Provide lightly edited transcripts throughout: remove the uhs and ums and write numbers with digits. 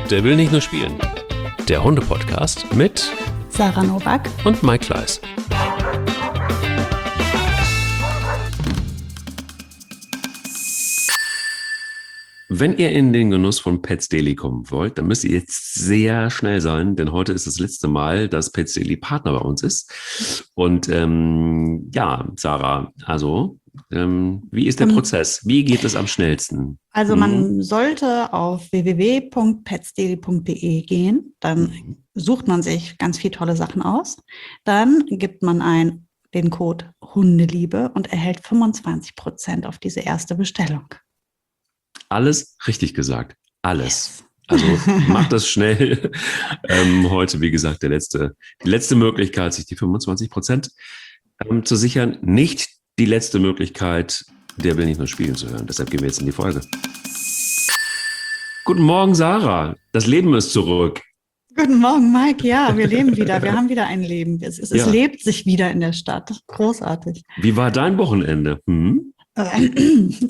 Der will nicht nur spielen. Der Hunde-Podcast mit Sarah Nowak und Mike Kleiss. Wenn ihr in den Genuss von Pets Daily kommen wollt, dann müsst ihr jetzt sehr schnell sein, denn heute ist das letzte Mal, dass Pets Daily Partner bei uns ist. Und Sarah, also wie ist der Prozess? Wie geht es am schnellsten? Also man sollte auf www.petsdaily.de gehen, dann sucht man sich ganz viele tolle Sachen aus, dann gibt man den Code Hundeliebe und erhält 25% auf diese erste Bestellung. Alles richtig gesagt. Alles. Also macht das schnell. Heute, wie gesagt, die letzte Möglichkeit, sich die 25% zu sichern. Nicht die letzte Möglichkeit, der will nicht nur spielen zu hören. Deshalb gehen wir jetzt in die Folge. Guten Morgen, Sarah. Das Leben ist zurück. Guten Morgen, Mike. Ja, wir leben wieder. Wir haben wieder ein Leben. Es lebt sich wieder in der Stadt. Großartig. Wie war dein Wochenende? Ich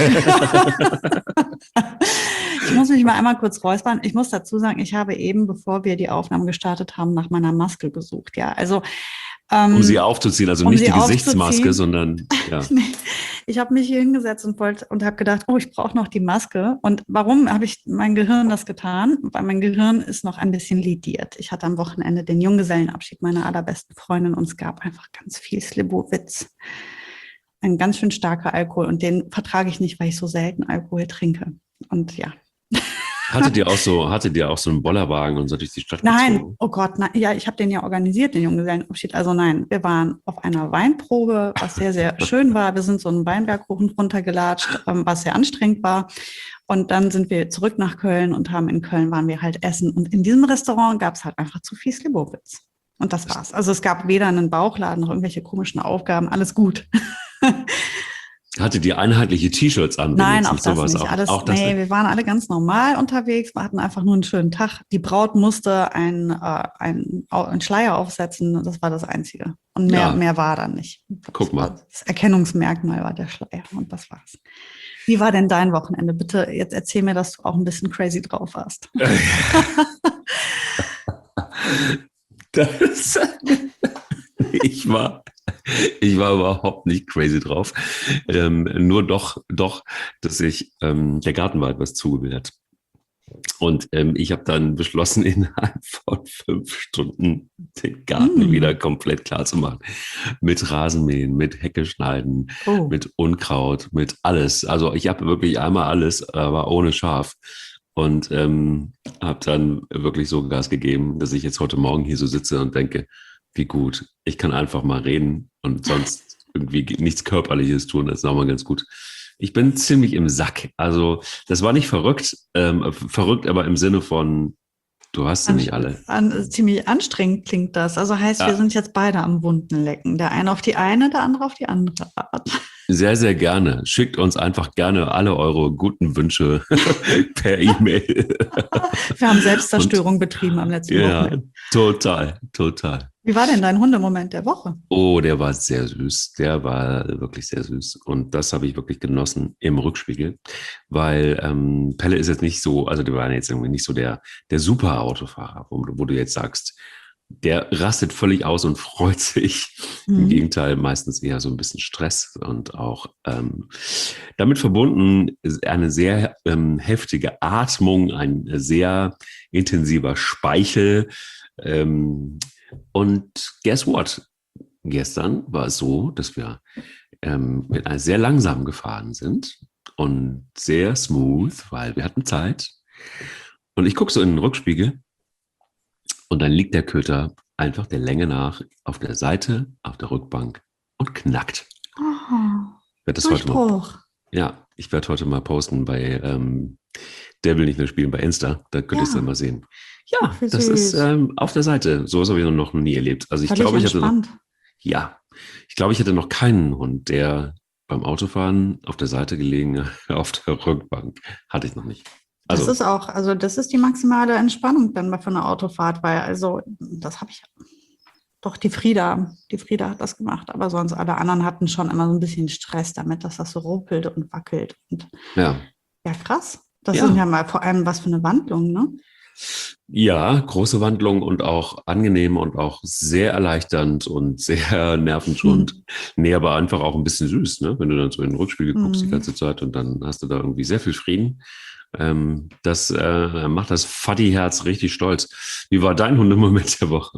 muss mich mal einmal kurz räuspern. Ich muss dazu sagen, ich habe eben, bevor wir die Aufnahme gestartet haben, nach meiner Maske gesucht. Ja, also um sie aufzuziehen, also nicht die Gesichtsmaske, sondern ja. Ich habe mich hier hingesetzt und habe gedacht, ich brauche noch die Maske. Und warum habe ich mein Gehirn das getan? Weil mein Gehirn ist noch ein bisschen lidiert. Ich hatte am Wochenende den Junggesellenabschied meiner allerbesten Freundin und es gab einfach ganz viel Slivovitz. Ein ganz schön starker Alkohol und den vertrage ich nicht, weil ich so selten Alkohol trinke. Und ja. Hattet ihr auch so einen Bollerwagen und so durch die Stadt Nein, gezogen? oh Gott, nein. Ja, ich habe den ja organisiert, den Junggesellenabschied. Also nein, wir waren auf einer Weinprobe, was sehr, sehr schön war. Wir sind so einen Weinberg hoch und runter gelatscht, was sehr anstrengend war. Und dann sind wir zurück nach Köln und in Köln waren wir halt essen. Und in diesem Restaurant gab es halt einfach zu viel Slivovitz. Und das war's. Also es gab weder einen Bauchladen noch irgendwelche komischen Aufgaben, alles gut. Hattet ihr einheitliche T-Shirts an? Nein, auch das nicht. Wir waren alle ganz normal unterwegs. Wir hatten einfach nur einen schönen Tag. Die Braut musste einen Schleier aufsetzen. Das war das Einzige. Und mehr war da nicht. Guck mal. Das Erkennungsmerkmal war der Schleier und das war's. Wie war denn dein Wochenende? Bitte, jetzt erzähl mir, dass du auch ein bisschen crazy drauf warst. Ich war überhaupt nicht crazy drauf. Nur doch, dass sich der Garten war etwas zugewählt. Und ich habe dann beschlossen, innerhalb von 5 Stunden den Garten wieder komplett klar zu machen. Mit Rasenmähen, mit Hecke schneiden, mit Unkraut, mit alles. Also ich habe wirklich einmal alles, aber ohne Schaf. Und habe dann wirklich so Gas gegeben, dass ich jetzt heute Morgen hier so sitze und denke, wie gut, ich kann einfach mal reden und sonst irgendwie nichts Körperliches tun, das ist auch mal ganz gut. Ich bin ziemlich im Sack. Also das war nicht verrückt, aber im Sinne von, du hast sie nicht alle. Ziemlich anstrengend klingt das. Also heißt, wir sind jetzt beide am Wunden lecken. Der eine auf die eine, der andere auf die andere Art. Sehr, sehr gerne. Schickt uns einfach gerne alle eure guten Wünsche per E-Mail. Wir haben Selbstzerstörung betrieben am letzten Wochenende. Total. Wie war denn dein Hundemoment der Woche? Oh, der war sehr süß. Der war wirklich sehr süß. Und das habe ich wirklich genossen im Rückspiegel, weil Pelle ist jetzt nicht so, also der war jetzt irgendwie nicht so der super Autofahrer, wo du jetzt sagst, der rastet völlig aus und freut sich. Im Gegenteil, meistens eher so ein bisschen Stress und auch damit verbunden ist eine sehr heftige Atmung, ein sehr intensiver Speichel. Und guess what? Gestern war es so, dass wir mit einer sehr langsam gefahren sind und sehr smooth, weil wir hatten Zeit. Und ich gucke so in den Rückspiegel und dann liegt der Köter einfach der Länge nach auf der Seite, auf der Rückbank und knackt. Ich werde heute mal posten bei Der will nicht mehr spielen bei Insta. Da könnt ihr es dann mal sehen. Ja, das ist auf der Seite. Sowas habe ich noch nie erlebt. Also ich glaube, ich hatte noch keinen Hund, der beim Autofahren auf der Seite gelegen auf der Rückbank. Hatte ich noch nicht. Das ist die maximale Entspannung dann von einer Autofahrt, weil das habe ich doch die Frieda hat das gemacht, aber sonst alle anderen hatten schon immer so ein bisschen Stress damit, dass das so ruppelt und wackelt. Und ja, krass. Das sind ja mal vor allem was für eine Wandlung, ne? Ja, große Wandlung und auch angenehm und auch sehr erleichternd und sehr nervenschonend. Hm. Nee, aber einfach auch ein bisschen süß, ne? Wenn du dann so in den Rückspiegel guckst die Hm. ganze Zeit und dann hast du da irgendwie sehr viel Frieden. Das macht das Faddy-Herz richtig stolz. Wie war dein Hundemoment der Woche?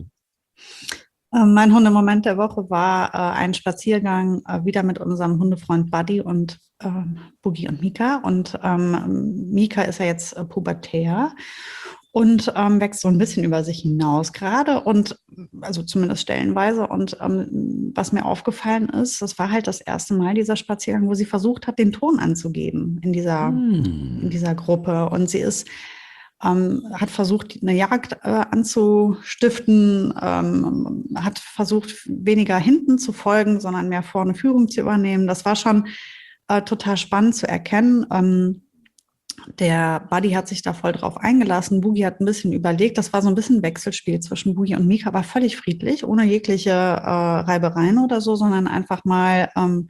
Mein Hundemoment der Woche war ein Spaziergang wieder mit unserem Hundefreund Buddy und Boogie und Mika. Und Mika ist ja jetzt pubertär und wächst so ein bisschen über sich hinaus gerade und also zumindest stellenweise. Und was mir aufgefallen ist, das war halt das erste Mal dieser Spaziergang, wo sie versucht hat, den Ton anzugeben in dieser Gruppe. Und sie ist hat versucht, eine Jagd anzustiften, hat versucht, weniger hinten zu folgen, sondern mehr vorne Führung zu übernehmen. Das war schon total spannend zu erkennen. Der Buddy hat sich da voll drauf eingelassen. Boogie hat ein bisschen überlegt. Das war so ein bisschen ein Wechselspiel zwischen Boogie und Mika, aber völlig friedlich, ohne jegliche Reibereien oder so, sondern einfach mal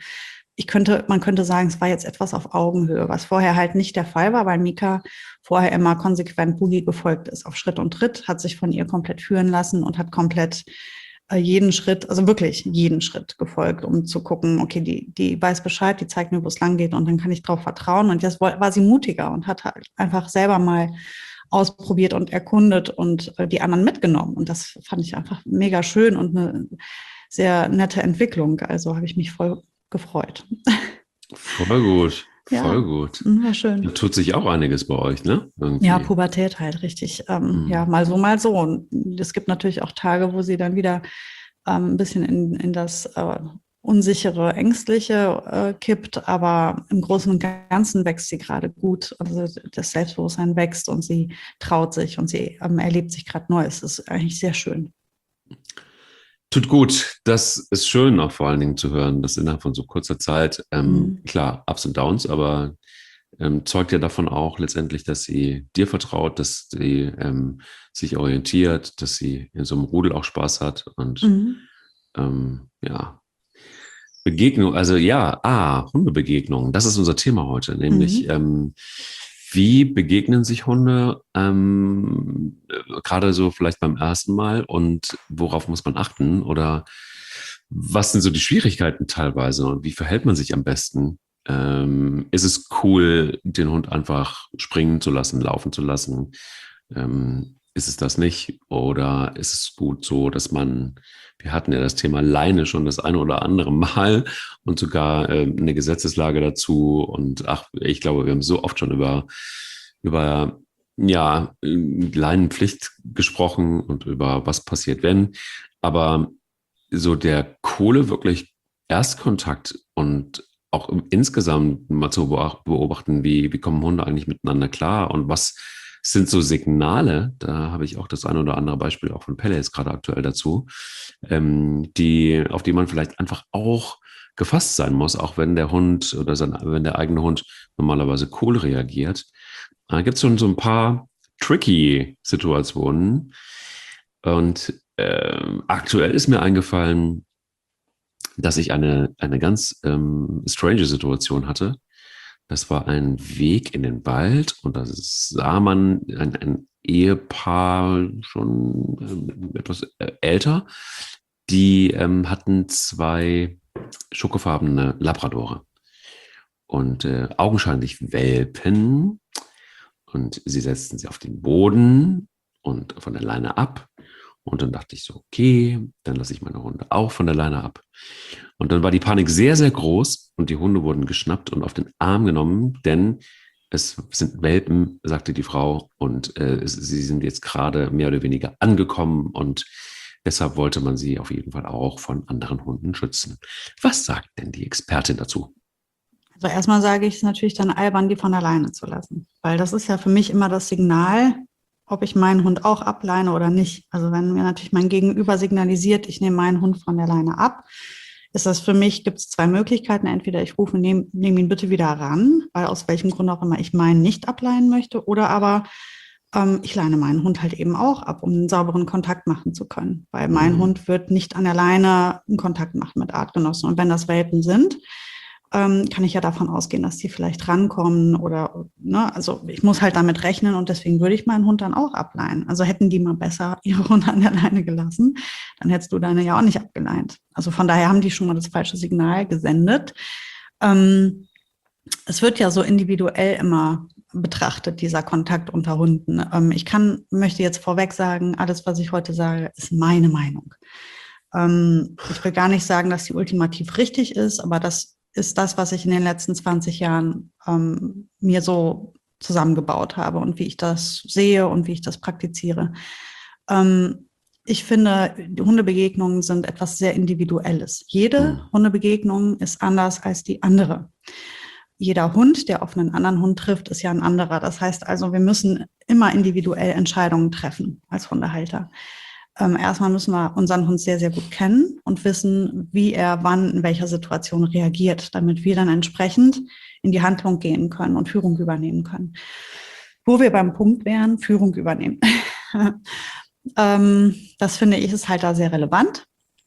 man könnte sagen, es war jetzt etwas auf Augenhöhe, was vorher halt nicht der Fall war, weil Mika vorher immer konsequent Boogie gefolgt ist auf Schritt und Tritt, hat sich von ihr komplett führen lassen und hat komplett jeden Schritt, also wirklich jeden Schritt gefolgt, um zu gucken, okay, die weiß Bescheid, die zeigt mir, wo es lang geht und dann kann ich drauf vertrauen. Und jetzt war sie mutiger und hat halt einfach selber mal ausprobiert und erkundet und die anderen mitgenommen. Und das fand ich einfach mega schön und eine sehr nette Entwicklung. Also habe ich mich voll gefreut. Voll gut, voll Ja, gut. war schön. Da tut sich auch einiges bei euch, ne? Irgendwie. Ja, Pubertät halt richtig. Ja, mal so, mal so. Und es gibt natürlich auch Tage, wo sie dann wieder ein bisschen in das unsichere, ängstliche kippt, aber im Großen und Ganzen wächst sie gerade gut. Also das Selbstbewusstsein wächst und sie traut sich und sie erlebt sich gerade neu. Es ist eigentlich sehr schön. Tut gut. Das ist schön, auch vor allen Dingen zu hören, dass innerhalb von so kurzer Zeit, klar, Ups und Downs, aber zeugt ja davon auch letztendlich, dass sie dir vertraut, dass sie sich orientiert, dass sie in so einem Rudel auch Spaß hat und ja, Begegnung, also ja, Hundebegegnungen, das ist unser Thema heute, nämlich wie begegnen sich Hunde gerade so vielleicht beim ersten Mal und worauf muss man achten oder was sind so die Schwierigkeiten teilweise und wie verhält man sich am besten? Ist es cool, den Hund einfach springen zu lassen, laufen zu lassen? Ist es das nicht? Oder ist es gut so, dass wir hatten ja das Thema Leine schon das eine oder andere Mal und sogar eine Gesetzeslage dazu. Und ich glaube, wir haben so oft schon über ja, Leinenpflicht gesprochen und über was passiert, wenn. Aber so der Kohle wirklich Erstkontakt und auch insgesamt mal zu beobachten, wie kommen Hunde eigentlich miteinander klar und was sind so Signale, da habe ich auch das eine oder andere Beispiel auch von Pelle jetzt gerade aktuell dazu, auf die man vielleicht einfach auch gefasst sein muss, auch wenn der Hund oder wenn der eigene Hund normalerweise cool reagiert. Da gibt es schon so ein paar tricky Situationen. Und aktuell ist mir eingefallen, dass ich eine ganz strange Situation hatte. Das war ein Weg in den Wald und da sah man ein Ehepaar schon etwas älter. Die hatten zwei schokofarbene Labradore und augenscheinlich Welpen. Und sie setzten sie auf den Boden und von der Leine ab. Und dann dachte ich so, okay, dann lasse ich meine Hunde auch von der Leine ab. Und dann war die Panik sehr, sehr groß und die Hunde wurden geschnappt und auf den Arm genommen, denn es sind Welpen, sagte die Frau, und sie sind jetzt gerade mehr oder weniger angekommen und deshalb wollte man sie auf jeden Fall auch von anderen Hunden schützen. Was sagt denn die Expertin dazu? Also erstmal sage ich es natürlich dann albern, die von alleine zu lassen. Weil das ist ja für mich immer das Signal, ob ich meinen Hund auch ableine oder nicht. Also wenn mir natürlich mein Gegenüber signalisiert, ich nehme meinen Hund von der Leine ab, ist das für mich, gibt es zwei Möglichkeiten. Entweder ich rufe, nehme ihn bitte wieder ran, weil aus welchem Grund auch immer ich meinen nicht ableihen möchte, oder aber ich leine meinen Hund halt eben auch ab, um einen sauberen Kontakt machen zu können. Weil mein Hund wird nicht an der Leine einen Kontakt machen mit Artgenossen. Und wenn das Welpen sind, kann ich ja davon ausgehen, dass die vielleicht rankommen oder, ne, also ich muss halt damit rechnen und deswegen würde ich meinen Hund dann auch ableihen. Also hätten die mal besser ihre Hunde an der Leine gelassen, dann hättest du deine ja auch nicht abgeleint. Also von daher haben die schon mal das falsche Signal gesendet. Es wird ja so individuell immer betrachtet, dieser Kontakt unter Hunden. Möchte jetzt vorweg sagen, alles, was ich heute sage, ist meine Meinung. Ich will gar nicht sagen, dass die ultimativ richtig ist, aber das ist das, was ich in den letzten 20 Jahren mir so zusammengebaut habe und wie ich das sehe und wie ich das praktiziere. Ich finde, Hundebegegnungen sind etwas sehr Individuelles. Jede Hundebegegnung ist anders als die andere. Jeder Hund, der auf einen anderen Hund trifft, ist ja ein anderer. Das heißt also, wir müssen immer individuell Entscheidungen treffen als Hundehalter. Erstmal müssen wir unseren Hund sehr, sehr gut kennen und wissen, wie er wann in welcher Situation reagiert, damit wir dann entsprechend in die Handlung gehen können und Führung übernehmen können. Wo wir beim Punkt wären, Führung übernehmen. Das finde ich ist halt da sehr relevant.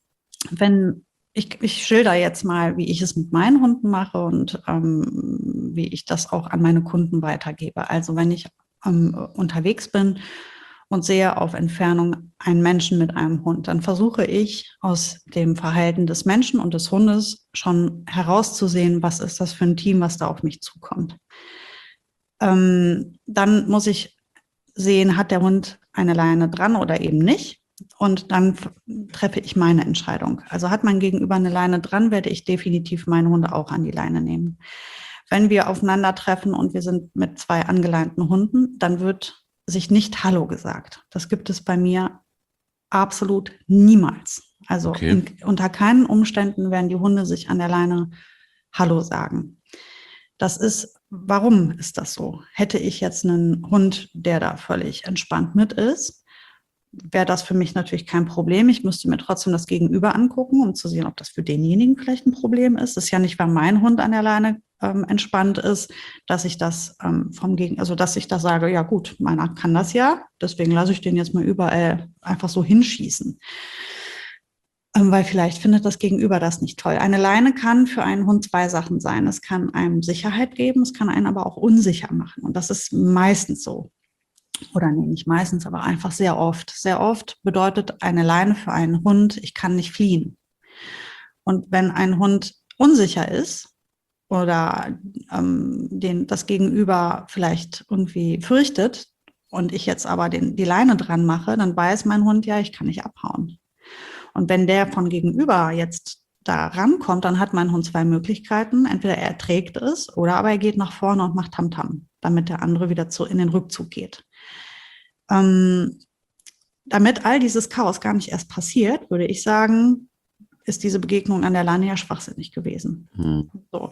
Ich schilder jetzt mal, wie ich es mit meinen Hunden mache und wie ich das auch an meine Kunden weitergebe. Also wenn ich unterwegs bin und sehe auf Entfernung einen Menschen mit einem Hund, dann versuche ich aus dem Verhalten des Menschen und des Hundes schon herauszusehen, was ist das für ein Team, was da auf mich zukommt. Dann muss ich sehen, hat der Hund eine Leine dran oder eben nicht. Und dann treffe ich meine Entscheidung. Also hat mein Gegenüber eine Leine dran, werde ich definitiv meine Hunde auch an die Leine nehmen. Wenn wir aufeinandertreffen und wir sind mit 2 angeleinten Hunden, dann wird sich nicht Hallo gesagt. Das gibt es bei mir absolut niemals. Also unter keinen Umständen werden die Hunde sich an der Leine Hallo sagen. Warum ist das so? Hätte ich jetzt einen Hund, der da völlig entspannt mit ist, wäre das für mich natürlich kein Problem. Ich müsste mir trotzdem das Gegenüber angucken, um zu sehen, ob das für denjenigen vielleicht ein Problem ist. Das ist ja nicht, weil mein Hund an der Leine entspannt ist, dass ich das dass ich da sage, ja gut, meiner kann das ja, deswegen lasse ich den jetzt mal überall einfach so hinschießen. Weil vielleicht findet das Gegenüber das nicht toll. Eine Leine kann für einen Hund 2 Sachen sein. Es kann einem Sicherheit geben, es kann einen aber auch unsicher machen. Und das ist meistens so. Oder nee, nicht meistens, aber einfach sehr oft. Sehr oft bedeutet eine Leine für einen Hund, ich kann nicht fliehen. Und wenn ein Hund unsicher ist oder das Gegenüber vielleicht irgendwie fürchtet und ich jetzt aber die Leine dran mache, dann weiß mein Hund ja, ich kann nicht abhauen. Und wenn der von gegenüber jetzt da rankommt, dann hat mein Hund 2 Möglichkeiten. Entweder er erträgt es oder aber er geht nach vorne und macht Tamtam, damit der andere wieder in den Rückzug geht. Damit all dieses Chaos gar nicht erst passiert, würde ich sagen, ist diese Begegnung an der Leine ja schwachsinnig gewesen. So.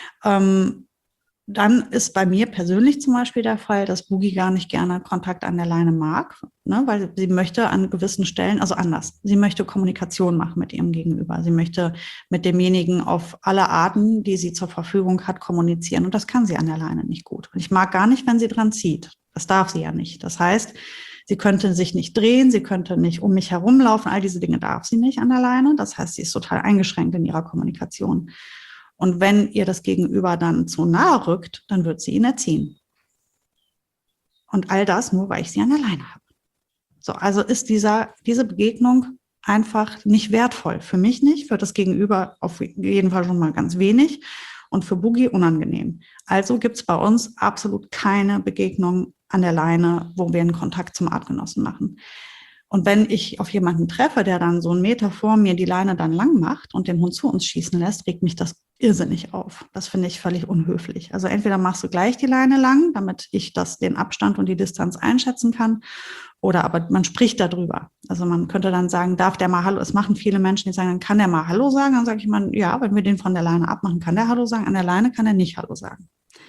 Dann ist bei mir persönlich zum Beispiel der Fall, dass Boogie gar nicht gerne Kontakt an der Leine mag, ne, weil sie möchte an gewissen Stellen, also anders, sie möchte Kommunikation machen mit ihrem Gegenüber. Sie möchte mit demjenigen auf alle Arten, die sie zur Verfügung hat, kommunizieren. Und das kann sie an der Leine nicht gut. Und ich mag gar nicht, wenn sie dran zieht. Das darf sie ja nicht. Das heißt, sie könnte sich nicht drehen, sie könnte nicht um mich herumlaufen. All diese Dinge darf sie nicht an der Leine. Das heißt, sie ist total eingeschränkt in ihrer Kommunikation. Und wenn ihr das Gegenüber dann zu nahe rückt, dann wird sie ihn erziehen. Und all das nur, weil ich sie an der Leine habe. So, also ist diese Begegnung einfach nicht wertvoll. Für mich nicht, für das Gegenüber auf jeden Fall schon mal ganz wenig und für Boogie unangenehm. Also gibt es bei uns absolut keine Begegnung an der Leine, wo wir einen Kontakt zum Artgenossen machen. Und wenn ich auf jemanden treffe, der dann so 1 Meter vor mir die Leine dann lang macht und den Hund zu uns schießen lässt, regt mich das irrsinnig auf. Das finde ich völlig unhöflich. Also entweder machst du gleich die Leine lang, damit ich den Abstand und die Distanz einschätzen kann, oder aber man spricht darüber. Also man könnte dann sagen, darf der mal Hallo? Es machen viele Menschen, die sagen, dann kann der mal Hallo sagen. Dann sage ich mal, ja, wenn wir den von der Leine abmachen, kann der Hallo sagen. An der Leine kann er nicht Hallo sagen.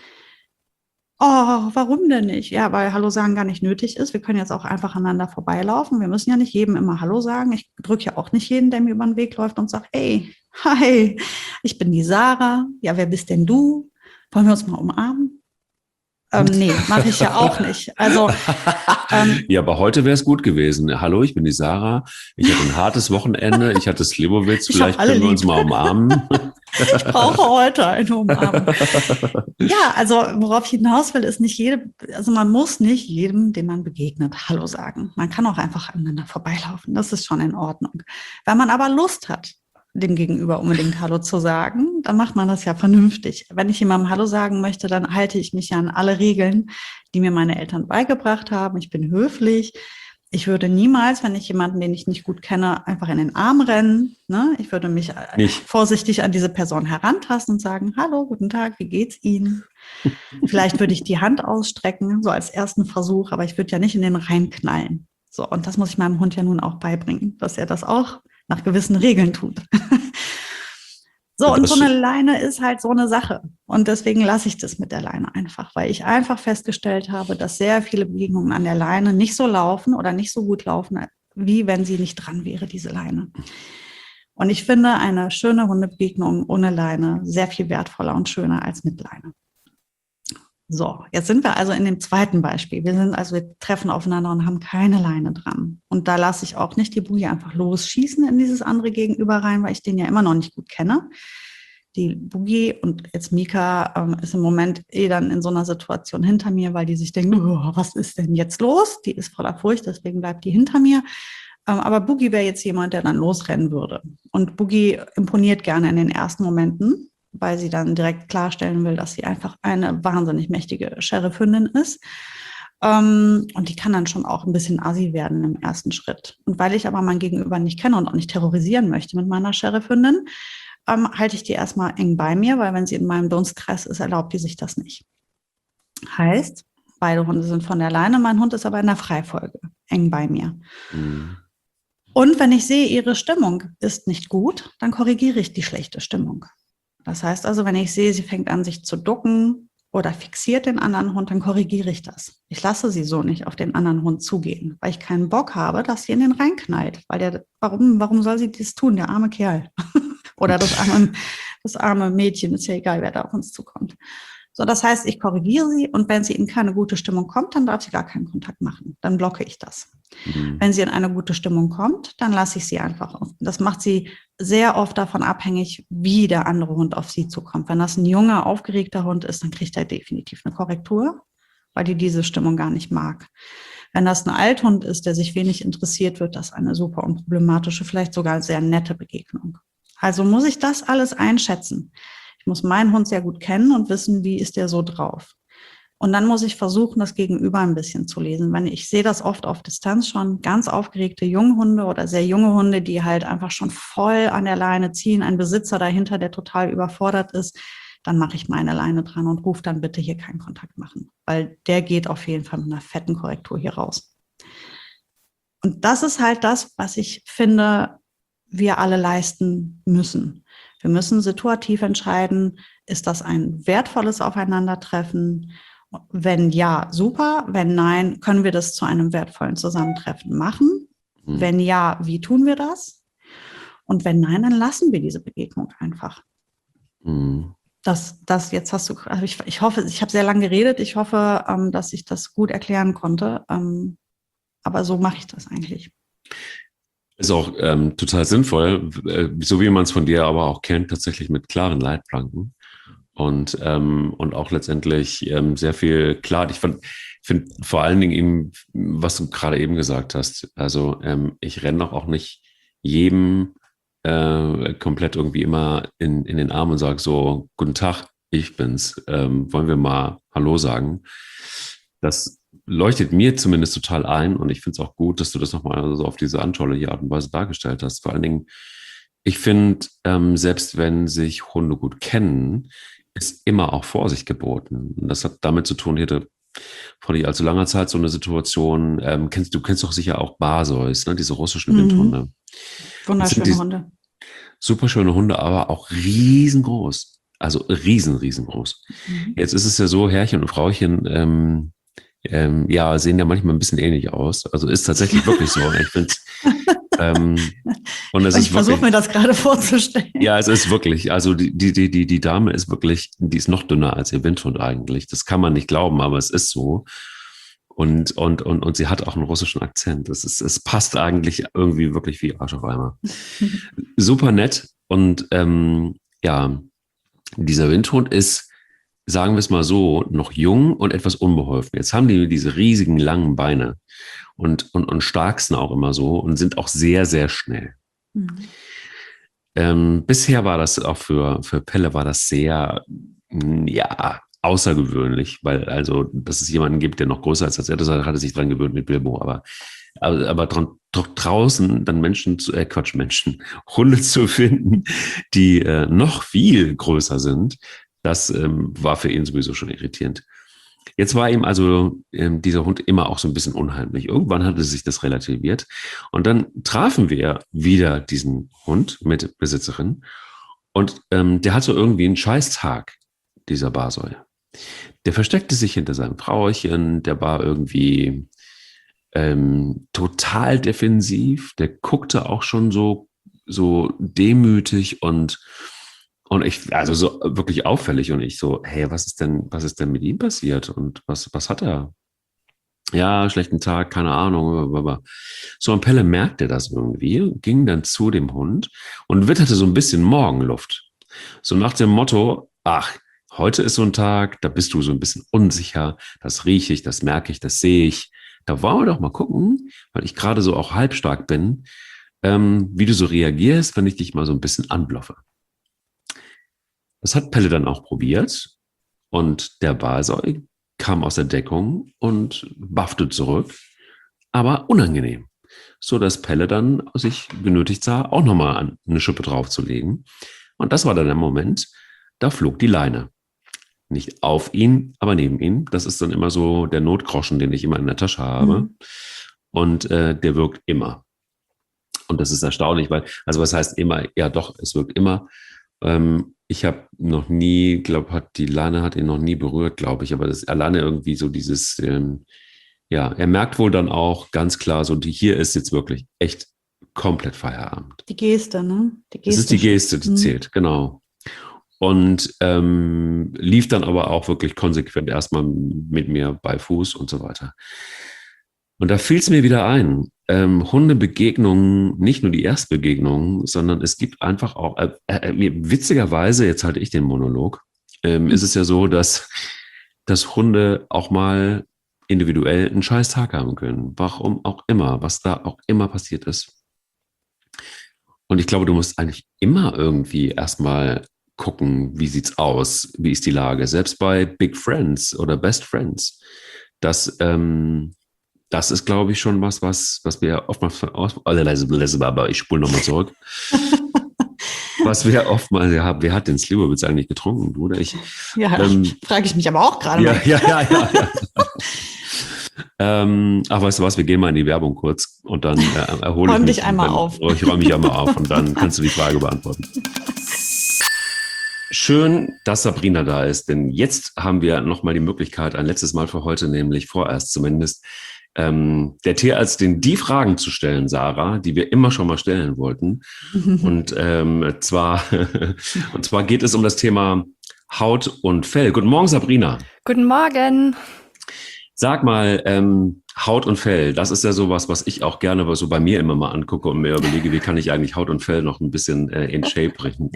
Oh, warum denn nicht? Ja, weil Hallo sagen gar nicht nötig ist. Wir können jetzt auch einfach aneinander vorbeilaufen. Wir müssen ja nicht jedem immer Hallo sagen. Ich drücke ja auch nicht jeden, der mir über den Weg läuft und sagt, hey, hi, ich bin die Sarah. Ja, wer bist denn du? Wollen wir uns mal umarmen? Nee, mache ich ja auch nicht. Also ja, aber heute wäre es gut gewesen. Hallo, ich bin die Sarah. Ich hatte ein hartes Wochenende. Ich hatte Slivovitz. Vielleicht können wir uns mal umarmen. Ich brauche heute eine Umarmung. Ja, also worauf ich hinaus will, ist also man muss nicht jedem, dem man begegnet, Hallo sagen. Man kann auch einfach aneinander vorbeilaufen. Das ist schon in Ordnung. Wenn man aber Lust hat, dem Gegenüber unbedingt Hallo zu sagen, dann macht man das ja vernünftig. Wenn ich jemandem Hallo sagen möchte, dann halte ich mich ja an alle Regeln, die mir meine Eltern beigebracht haben. Ich bin höflich. Ich würde niemals, wenn ich jemanden, den ich nicht gut kenne, einfach in den Arm rennen. Ne? Ich würde mich vorsichtig an diese Person herantasten und sagen, hallo, guten Tag, wie geht's Ihnen? Vielleicht würde ich die Hand ausstrecken, so als ersten Versuch, aber ich würde ja nicht in den reinknallen. So, und das muss ich meinem Hund ja nun auch beibringen, dass er das auch nach gewissen Regeln tut. So, und so eine Leine ist halt so eine Sache. Und deswegen lasse ich das mit der Leine einfach, weil ich einfach festgestellt habe, dass sehr viele Begegnungen an der Leine nicht so laufen oder nicht so gut laufen, wie wenn sie nicht dran wäre, diese Leine. Und ich finde eine schöne Hundebegegnung ohne Leine sehr viel wertvoller und schöner als mit Leine. So, jetzt sind wir also in dem zweiten Beispiel. Wir treffen aufeinander und haben keine Leine dran. Und da lasse ich auch nicht die Boogie einfach losschießen in dieses andere Gegenüber rein, weil ich den ja immer noch nicht gut kenne. Die Boogie und jetzt Mika ist im Moment dann in so einer Situation hinter mir, weil die sich denkt, oh, was ist denn jetzt los? Die ist voller Furcht, deswegen bleibt die hinter mir. Aber Boogie wäre jetzt jemand, der dann losrennen würde. Und Boogie imponiert gerne in den ersten Momenten, weil sie dann direkt klarstellen will, dass sie einfach eine wahnsinnig mächtige Sheriffhündin ist. Und die kann dann schon auch ein bisschen assi werden im ersten Schritt. Und weil ich aber mein Gegenüber nicht kenne und auch nicht terrorisieren möchte mit meiner Sheriffhündin, halte ich die erstmal eng bei mir, weil wenn sie in meinem Dunstkreis ist, erlaubt die sich das nicht. Heißt, beide Hunde sind von der Leine, mein Hund ist aber in der Freifolge eng bei mir. Mhm. Und wenn ich sehe, ihre Stimmung ist nicht gut, dann korrigiere ich die schlechte Stimmung. Das heißt also, wenn ich sehe, sie fängt an, sich zu ducken oder fixiert den anderen Hund, dann korrigiere ich das. Ich lasse sie so nicht auf den anderen Hund zugehen, weil ich keinen Bock habe, dass sie in den reinknallt. Weil warum soll sie das tun, der arme Kerl? Oder das arme Mädchen, ist ja egal, wer da auf uns zukommt. So, das heißt, ich korrigiere sie und wenn sie in keine gute Stimmung kommt, dann darf sie gar keinen Kontakt machen. Dann blocke ich das. Mhm. Wenn sie in eine gute Stimmung kommt, dann lasse ich sie einfach. Das macht sie sehr oft davon abhängig, wie der andere Hund auf sie zukommt. Wenn das ein junger, aufgeregter Hund ist, dann kriegt er definitiv eine Korrektur, weil die diese Stimmung gar nicht mag. Wenn das ein Althund ist, der sich wenig interessiert, wird das eine super unproblematische, vielleicht sogar sehr nette Begegnung. Also muss ich das alles einschätzen. Ich muss meinen Hund sehr gut kennen und wissen, wie ist der so drauf. Und dann muss ich versuchen, das Gegenüber ein bisschen zu lesen. Ich sehe das oft auf Distanz schon, ganz aufgeregte Junghunde oder sehr junge Hunde, die halt einfach schon voll an der Leine ziehen, ein Besitzer dahinter, der total überfordert ist, dann mache ich meine Leine dran und rufe dann bitte hier keinen Kontakt machen, weil der geht auf jeden Fall mit einer fetten Korrektur hier raus. Und das ist halt das, was ich finde, wir alle leisten müssen. Wir müssen situativ entscheiden, ist das ein wertvolles Aufeinandertreffen? Wenn ja, super. Wenn nein, können wir das zu einem wertvollen Zusammentreffen machen? Mhm. Wenn ja, wie tun wir das? Und wenn nein, dann lassen wir diese Begegnung einfach. Mhm. Jetzt hast du, also ich hoffe, ich habe sehr lange geredet. Ich hoffe, dass ich das gut erklären konnte. Aber so mache ich das eigentlich. Ist auch total sinnvoll, so wie man es von dir aber auch kennt, tatsächlich mit klaren Leitplanken und auch letztendlich sehr viel Klarheit. Ich finde vor allen Dingen eben, was du gerade eben gesagt hast, also ich renne auch nicht jedem komplett irgendwie immer in den Arm und sage so, guten Tag, ich bin's, wollen wir mal Hallo sagen. Das leuchtet mir zumindest total ein und ich finde es auch gut, dass du das nochmal so auf diese anschauliche Art und Weise dargestellt hast. Vor allen Dingen, ich finde, selbst wenn sich Hunde gut kennen, ist immer auch Vorsicht geboten. Und das hat damit zu tun, ich hatte vor nicht allzu langer Zeit so eine Situation, du kennst doch sicher auch Barsois, ne? Diese russischen Windhunde. Wunderschöne Hunde. Super schöne Hunde, aber auch riesengroß. Also riesengroß. Mhm. Jetzt ist es ja so, Herrchen und Frauchen, sehen ja manchmal ein bisschen ähnlich aus. Also ist tatsächlich wirklich so. Ich finde ich versuche mir das gerade vorzustellen. Ja, es ist wirklich. Also die Dame ist wirklich, die ist noch dünner als ihr Windhund eigentlich. Das kann man nicht glauben, aber es ist so. Und sie hat auch einen russischen Akzent. Es passt eigentlich irgendwie wirklich wie Arsch auf Eimer. Super nett. Und ja, dieser Windhund ist, sagen wir es mal so, noch jung und etwas unbeholfen. Jetzt haben die diese riesigen langen Beine und starksten auch immer so und sind auch sehr, sehr schnell. Bisher war das auch für Pelle war das sehr, ja, außergewöhnlich, weil also, dass es jemanden gibt, der noch größer ist als er, das hat er sich dran gewöhnt mit Bilbo, aber draußen dann Hunde zu finden, die noch viel größer sind, das war für ihn sowieso schon irritierend. Jetzt war ihm also dieser Hund immer auch so ein bisschen unheimlich. Irgendwann hatte sich das relativiert. Und dann trafen wir wieder diesen Hund mit Besitzerin. Und der hatte irgendwie einen Scheißtag, dieser Barsoi. Der versteckte sich hinter seinem Frauchen. Der war irgendwie total defensiv. Der guckte auch schon so demütig und ich, also so wirklich auffällig und ich so, hey, was ist denn mit ihm passiert und was hat er? Ja, schlechten Tag, keine Ahnung. So, und Pelle merkte das irgendwie, ging dann zu dem Hund und witterte so ein bisschen Morgenluft. So nach dem Motto, ach, heute ist so ein Tag, da bist du so ein bisschen unsicher, das rieche ich, das merke ich, das sehe ich. Da wollen wir doch mal gucken, weil ich gerade so auch halbstark bin, wie du so reagierst, wenn ich dich mal so ein bisschen anbloffe. Das hat Pelle dann auch probiert und der Barsoi kam aus der Deckung und baffte zurück, aber unangenehm, so dass Pelle dann sich genötigt sah, auch nochmal eine Schippe draufzulegen. Und das war dann der Moment, da flog die Leine. Nicht auf ihn, aber neben ihn. Das ist dann immer so der Notgroschen, den ich immer in der Tasche habe. Und der wirkt immer. Und das ist erstaunlich, weil, also was heißt immer? Ja doch, es wirkt immer. Ich habe noch nie, die Leine hat ihn noch nie berührt, glaube ich, aber das alleine irgendwie so dieses, ja, er merkt wohl dann auch ganz klar, so hier ist jetzt wirklich echt komplett Feierabend. Die Geste, ne? Das ist die Geste, die zählt, genau. Und lief dann aber auch wirklich konsequent erstmal mit mir bei Fuß und so weiter. Und da fiel es mir wieder ein, Hundebegegnungen, nicht nur die Erstbegegnungen, sondern es gibt einfach auch, witzigerweise, jetzt halte ich den Monolog, ist es ja so, dass Hunde auch mal individuell einen scheiß Tag haben können. Warum auch immer, was da auch immer passiert ist. Und ich glaube, du musst eigentlich immer irgendwie erstmal gucken, wie sieht's aus, wie ist die Lage. Selbst bei Big Friends oder Best Friends. Das ist, glaube ich, schon was wir oftmals aber ich spule nochmal zurück. Was wir oftmals, ja, wer hat den Slivovitz eigentlich getrunken, du oder ich? Ja, frage ich mich aber auch gerade mal. Ja. Ach, weißt du was, wir gehen mal in die Werbung kurz und dann erhole ich mich. Ich räume mich einmal auf und dann kannst du die Frage beantworten. Schön, dass Sabrina da ist, denn jetzt haben wir nochmal die Möglichkeit, ein letztes Mal für heute, nämlich vorerst zumindest, der Tierärztin die Fragen zu stellen, Sarah, die wir immer schon mal stellen wollten. Und zwar geht es um das Thema Haut und Fell. Guten Morgen, Sabrina. Guten Morgen. Sag mal, Haut und Fell, das ist ja sowas, was ich auch gerne so bei mir immer mal angucke und mir überlege, wie kann ich eigentlich Haut und Fell noch ein bisschen in Shape bringen.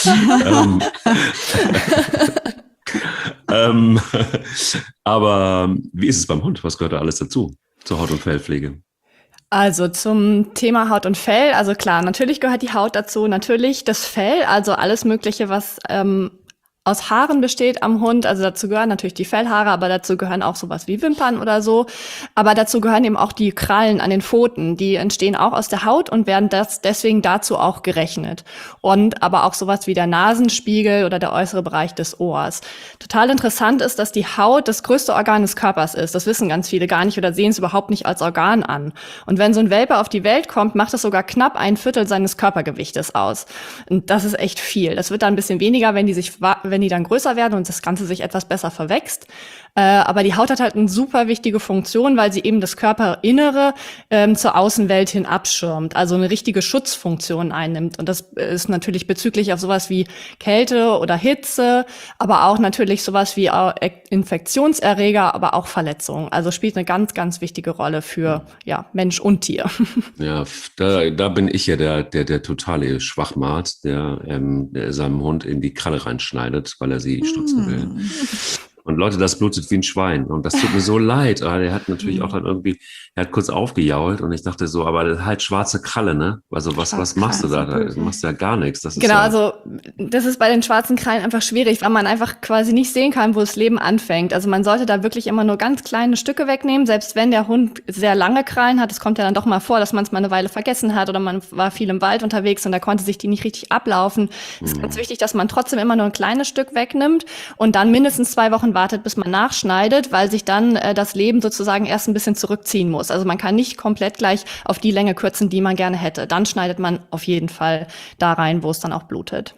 Aber wie ist es beim Hund? Was gehört da alles dazu, zur Haut- und Fellpflege? Also zum Thema Haut und Fell, also klar, natürlich gehört die Haut dazu, natürlich das Fell, also alles Mögliche, was aus Haaren besteht am Hund. Also dazu gehören natürlich die Fellhaare, aber dazu gehören auch sowas wie Wimpern oder so. Aber dazu gehören eben auch die Krallen an den Pfoten. Die entstehen auch aus der Haut und werden deswegen dazu auch gerechnet. Und aber auch sowas wie der Nasenspiegel oder der äußere Bereich des Ohrs. Total interessant ist, dass die Haut das größte Organ des Körpers ist. Das wissen ganz viele gar nicht oder sehen es überhaupt nicht als Organ an. Und wenn so ein Welpe auf die Welt kommt, macht es sogar knapp 1/4 seines Körpergewichtes aus. Und das ist echt viel. Das wird dann ein bisschen weniger, wenn die dann größer werden und das Ganze sich etwas besser verwächst. Aber die Haut hat halt eine super wichtige Funktion, weil sie eben das Körperinnere zur Außenwelt hin abschirmt, also eine richtige Schutzfunktion einnimmt. Und das ist natürlich bezüglich auf sowas wie Kälte oder Hitze, aber auch natürlich sowas wie Infektionserreger, aber auch Verletzungen. Also spielt eine ganz, ganz wichtige Rolle für Mensch und Tier. Ja, da bin ich ja der totale Schwachmat, der seinem Hund in die Kralle reinschneidet, weil er sie stutzen will. Und Leute, das blutet wie ein Schwein. Und das tut mir so leid. Aber er hat natürlich auch dann irgendwie, er hat kurz aufgejault und ich dachte so, aber das ist halt schwarze Kralle, ne? Also was machst du da? Du machst ja gar nichts. Das ist genau, ja, also das ist bei den schwarzen Krallen einfach schwierig, weil man einfach quasi nicht sehen kann, wo das Leben anfängt. Also man sollte da wirklich immer nur ganz kleine Stücke wegnehmen, selbst wenn der Hund sehr lange Krallen hat. Es kommt ja dann doch mal vor, dass man es mal eine Weile vergessen hat oder man war viel im Wald unterwegs und da konnte sich die nicht richtig ablaufen. Es ist ganz wichtig, dass man trotzdem immer nur ein kleines Stück wegnimmt und dann mindestens 2 Wochen wartet, bis man nachschneidet, weil sich dann das Leben sozusagen erst ein bisschen zurückziehen muss. Also man kann nicht komplett gleich auf die Länge kürzen, die man gerne hätte. Dann schneidet man auf jeden Fall da rein, wo es dann auch blutet.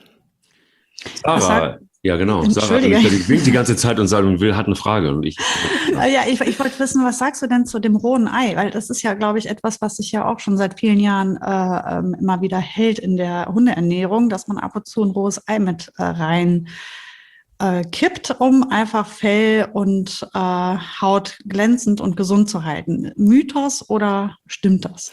Sarah, ja genau. Sarah winkt die ganze Zeit und sagt, hat eine Frage. Und ich wollte wissen, was sagst du denn zu dem rohen Ei? Weil das ist ja, glaube ich, etwas, was sich ja auch schon seit vielen Jahren immer wieder hält in der Hundeernährung, dass man ab und zu ein rohes Ei mit rein kippt, um einfach Fell und Haut glänzend und gesund zu halten. Mythos oder stimmt das?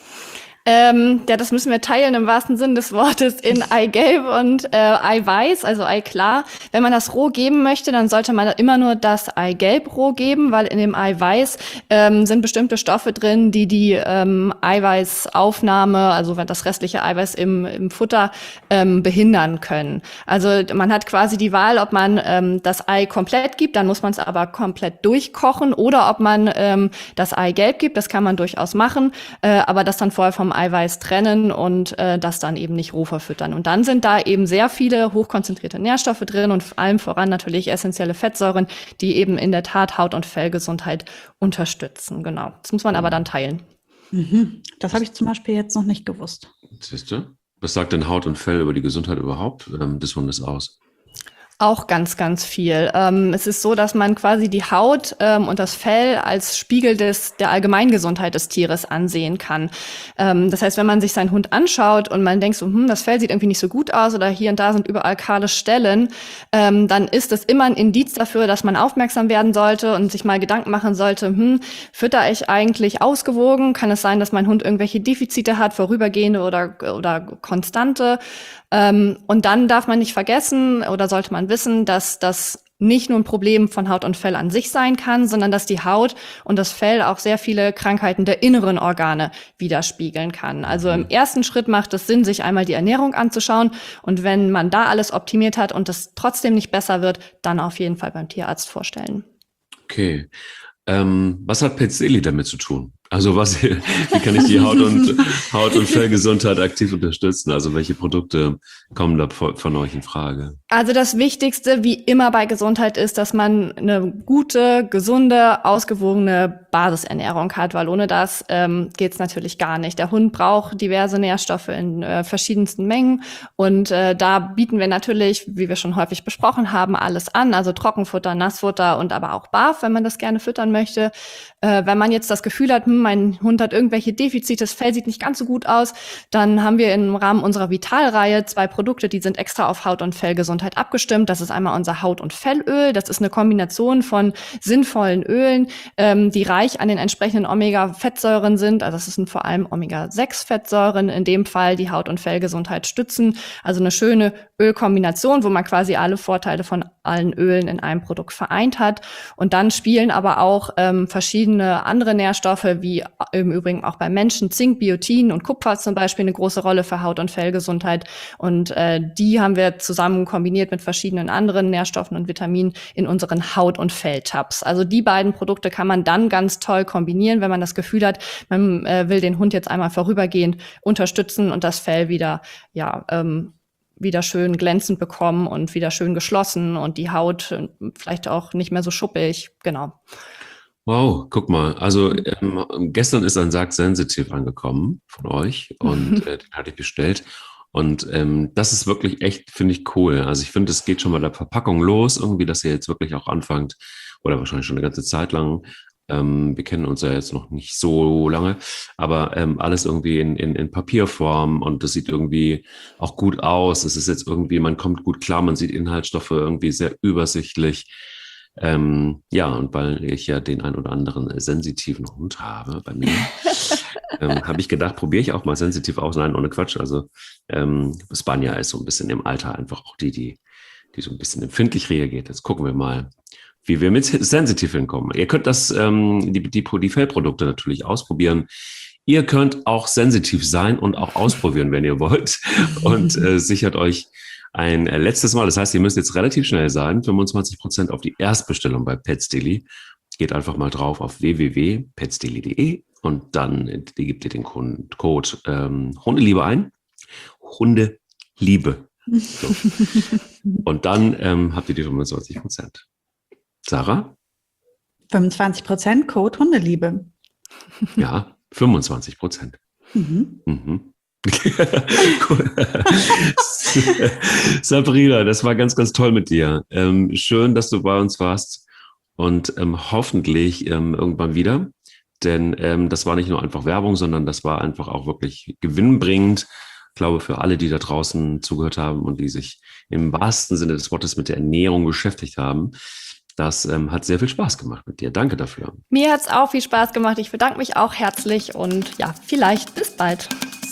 Das müssen wir teilen im wahrsten Sinn des Wortes in Eigelb und Eiweiß, also Eiklar. Wenn man das roh geben möchte, dann sollte man immer nur das Eigelb roh geben, weil in dem Eiweiß sind bestimmte Stoffe drin, die Eiweißaufnahme, also das restliche Eiweiß im Futter behindern können. Also man hat quasi die Wahl, ob man das Ei komplett gibt, dann muss man es aber komplett durchkochen, oder ob man das Eigelb gibt, das kann man durchaus machen, aber das dann vorher vom Eiweiß trennen und das dann eben nicht roh verfüttern. Und dann sind da eben sehr viele hochkonzentrierte Nährstoffe drin und vor allem voran natürlich essentielle Fettsäuren, die eben in der Tat Haut- und Fellgesundheit unterstützen. Genau. Das muss man aber dann teilen. Das habe ich zum Beispiel jetzt noch nicht gewusst. Siehst du? Was sagt denn Haut und Fell über die Gesundheit überhaupt des Hundes aus? Auch ganz, ganz viel. Es ist so, dass man quasi die Haut und das Fell als Spiegel der Allgemeingesundheit des Tieres ansehen kann. Das heißt, wenn man sich seinen Hund anschaut und man denkt so, das Fell sieht irgendwie nicht so gut aus oder hier und da sind überall kahle Stellen, dann ist das immer ein Indiz dafür, dass man aufmerksam werden sollte und sich mal Gedanken machen sollte, fütter ich eigentlich ausgewogen? Kann es sein, dass mein Hund irgendwelche Defizite hat, vorübergehende oder konstante? Und dann darf man nicht vergessen oder sollte man wissen, dass das nicht nur ein Problem von Haut und Fell an sich sein kann, sondern dass die Haut und das Fell auch sehr viele Krankheiten der inneren Organe widerspiegeln kann. Also im ersten Schritt macht es Sinn, sich einmal die Ernährung anzuschauen. Und wenn man da alles optimiert hat und es trotzdem nicht besser wird, dann auf jeden Fall beim Tierarzt vorstellen. Okay. Was hat Petzeli damit zu tun? Also wie kann ich die Haut- und Fellgesundheit aktiv unterstützen? Also welche Produkte kommen da von euch in Frage? Also das Wichtigste, wie immer bei Gesundheit, ist, dass man eine gute, gesunde, ausgewogene Basisernährung hat, weil ohne das geht's natürlich gar nicht. Der Hund braucht diverse Nährstoffe in verschiedensten Mengen und da bieten wir natürlich, wie wir schon häufig besprochen haben, alles an, also Trockenfutter, Nassfutter und aber auch Barf, wenn man das gerne füttern möchte. Wenn man jetzt das Gefühl hat, mein Hund hat irgendwelche Defizite, das Fell sieht nicht ganz so gut aus, dann haben wir im Rahmen unserer Vitalreihe 2 Produkte, die sind extra auf Haut- und Fellgesundheit abgestimmt. Das ist einmal unser Haut- und Fellöl. Das ist eine Kombination von sinnvollen Ölen, die reich an den entsprechenden Omega-Fettsäuren sind. Also das sind vor allem Omega-6-Fettsäuren, in dem Fall die Haut- und Fellgesundheit stützen. Also eine schöne Ölkombination, wo man quasi alle Vorteile von allen Ölen in einem Produkt vereint hat. Und dann spielen aber auch verschiedene andere Nährstoffe, wie im Übrigen auch bei Menschen, Zink, Biotin und Kupfer zum Beispiel, eine große Rolle für Haut- und Fellgesundheit. Und die haben wir zusammen kombiniert mit verschiedenen anderen Nährstoffen und Vitaminen in unseren Haut- und Felltabs. Also die beiden Produkte kann man dann ganz toll kombinieren, wenn man das Gefühl hat, man will den Hund jetzt einmal vorübergehend unterstützen und das Fell wieder schön glänzend bekommen und wieder schön geschlossen und die Haut vielleicht auch nicht mehr so schuppig. Genau. Wow, guck mal. Also gestern ist ein Sack Sensitiv angekommen von euch und den hatte ich bestellt. Und das ist wirklich echt, finde ich, cool. Also ich finde, es geht schon bei der Verpackung los, irgendwie, dass ihr jetzt wirklich auch anfangt, oder wahrscheinlich schon eine ganze Zeit lang. Wir kennen uns ja jetzt noch nicht so lange, aber alles irgendwie in Papierform und das sieht irgendwie auch gut aus. Es ist jetzt irgendwie, man kommt gut klar, man sieht Inhaltsstoffe irgendwie sehr übersichtlich. Ja, und weil ich ja den ein oder anderen sensitiven Hund habe bei mir, habe ich gedacht, probiere ich auch mal sensitiv aus. Nein, ohne Quatsch. Also Spanja ist so ein bisschen im Alter einfach auch die so ein bisschen empfindlich reagiert. Jetzt gucken wir mal, wie wir mit sensitiv hinkommen. Ihr könnt das, die Fellprodukte natürlich ausprobieren. Ihr könnt auch sensitiv sein und auch ausprobieren, wenn ihr wollt. Und sichert euch ein letztes Mal. Das heißt, ihr müsst jetzt relativ schnell sein. 25% auf die Erstbestellung bei Petsdaily. Geht einfach mal drauf auf www.petsdaily.de und dann gebt ihr den Code Hundeliebe ein. Hundeliebe. So. Und dann habt ihr die 25%. Sarah? 25% Code Hundeliebe. Ja, 25%. Mhm. Mhm. Cool. Sabrina, das war ganz, ganz toll mit dir. Schön, dass du bei uns warst und hoffentlich irgendwann wieder. Denn das war nicht nur einfach Werbung, sondern das war einfach auch wirklich gewinnbringend. Ich glaube, für alle, die da draußen zugehört haben und die sich im wahrsten Sinne des Wortes mit der Ernährung beschäftigt haben. Das hat sehr viel Spaß gemacht mit dir. Danke dafür. Mir hat es auch viel Spaß gemacht. Ich bedanke mich auch herzlich und ja, vielleicht bis bald.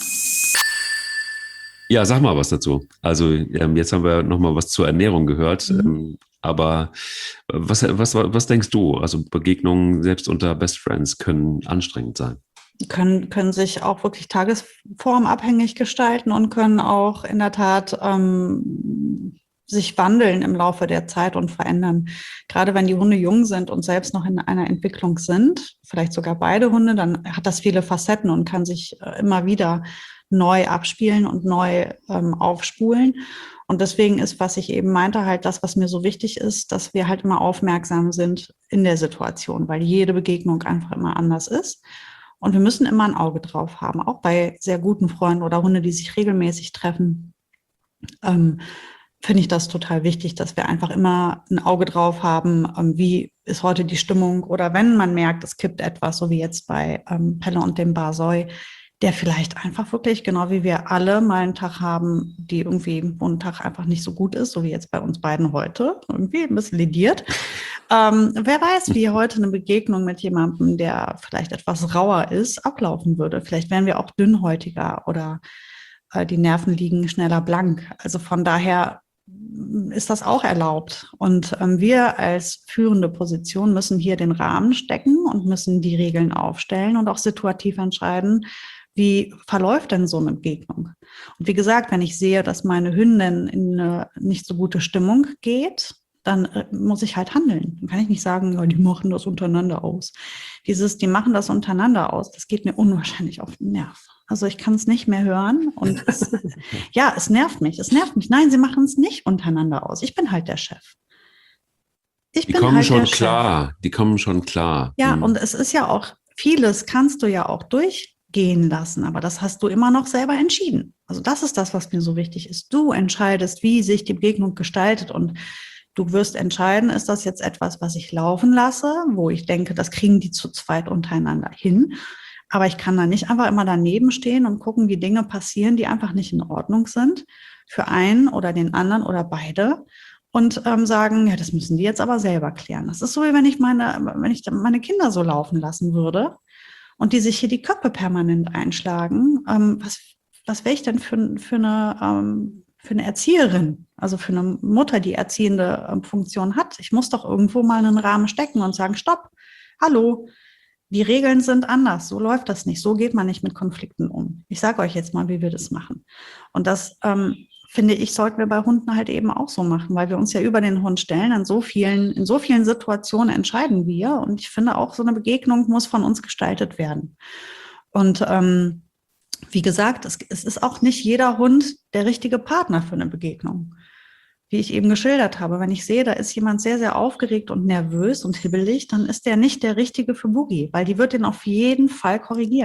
Ja, sag mal was dazu. Also jetzt haben wir noch mal was zur Ernährung gehört. Aber was denkst du? Also Begegnungen selbst unter Best Friends können anstrengend sein. Können sich auch wirklich tagesformabhängig gestalten und können auch in der Tat sich wandeln im Laufe der Zeit und verändern. Gerade wenn die Hunde jung sind und selbst noch in einer Entwicklung sind, vielleicht sogar beide Hunde, dann hat das viele Facetten und kann sich immer wieder neu abspielen und neu aufspulen. Und deswegen ist, was ich eben meinte, halt das, was mir so wichtig ist, dass wir halt immer aufmerksam sind in der Situation, weil jede Begegnung einfach immer anders ist. Und wir müssen immer ein Auge drauf haben, auch bei sehr guten Freunden oder Hunde, die sich regelmäßig treffen. Finde ich das total wichtig, dass wir einfach immer ein Auge drauf haben, wie ist heute die Stimmung oder wenn man merkt, es kippt etwas, so wie jetzt bei Pelle und dem Barsoi, der vielleicht einfach wirklich, genau wie wir alle, mal einen Tag haben, wo ein Tag einfach nicht so gut ist, so wie jetzt bei uns beiden heute, irgendwie ein bisschen lediert. Wer weiß, wie heute eine Begegnung mit jemandem, der vielleicht etwas rauer ist, ablaufen würde. Vielleicht wären wir auch dünnhäutiger oder die Nerven liegen schneller blank. Also von daher ist das auch erlaubt. Und wir als führende Position müssen hier den Rahmen stecken und müssen die Regeln aufstellen und auch situativ entscheiden, wie verläuft denn so eine Begegnung? Und wie gesagt, wenn ich sehe, dass meine Hündin in eine nicht so gute Stimmung geht, dann muss ich halt handeln. Dann kann ich nicht sagen, ja, die machen das untereinander aus. Die machen das untereinander aus, das geht mir unwahrscheinlich auf den Nerv. Also ich kann es nicht mehr hören und es nervt mich. Es nervt mich. Nein, sie machen es nicht untereinander aus. Ich bin halt der Chef. Die kommen schon klar. Ja, und es ist ja auch, vieles kannst du ja auch durchgehen lassen, aber das hast du immer noch selber entschieden. Also das ist das, was mir so wichtig ist. Du entscheidest, wie sich die Begegnung gestaltet und du wirst entscheiden, ist das jetzt etwas, was ich laufen lasse, wo ich denke, das kriegen die zu zweit untereinander hin. Aber ich kann da nicht einfach immer daneben stehen und gucken, wie Dinge passieren, die einfach nicht in Ordnung sind für einen oder den anderen oder beide und sagen, ja, das müssen die jetzt aber selber klären. Das ist so, wie wenn ich meine Kinder so laufen lassen würde und die sich hier die Köpfe permanent einschlagen. Was wäre ich denn für eine Erzieherin, also für eine Mutter, die erziehende Funktion hat? Ich muss doch irgendwo mal einen Rahmen stecken und sagen, stopp, hallo, die Regeln sind anders, so läuft das nicht, so geht man nicht mit Konflikten um. Ich sage euch jetzt mal, wie wir das machen. Und das, finde ich, sollten wir bei Hunden halt eben auch so machen, weil wir uns ja über den Hund stellen. In so vielen Situationen entscheiden wir. Und ich finde auch, so eine Begegnung muss von uns gestaltet werden. Und wie gesagt, es ist auch nicht jeder Hund der richtige Partner für eine Begegnung. Wie ich eben geschildert habe, wenn ich sehe, da ist jemand sehr, sehr aufgeregt und nervös und hibbelig, dann ist der nicht der Richtige für Boogie, weil die wird den auf jeden Fall korrigieren.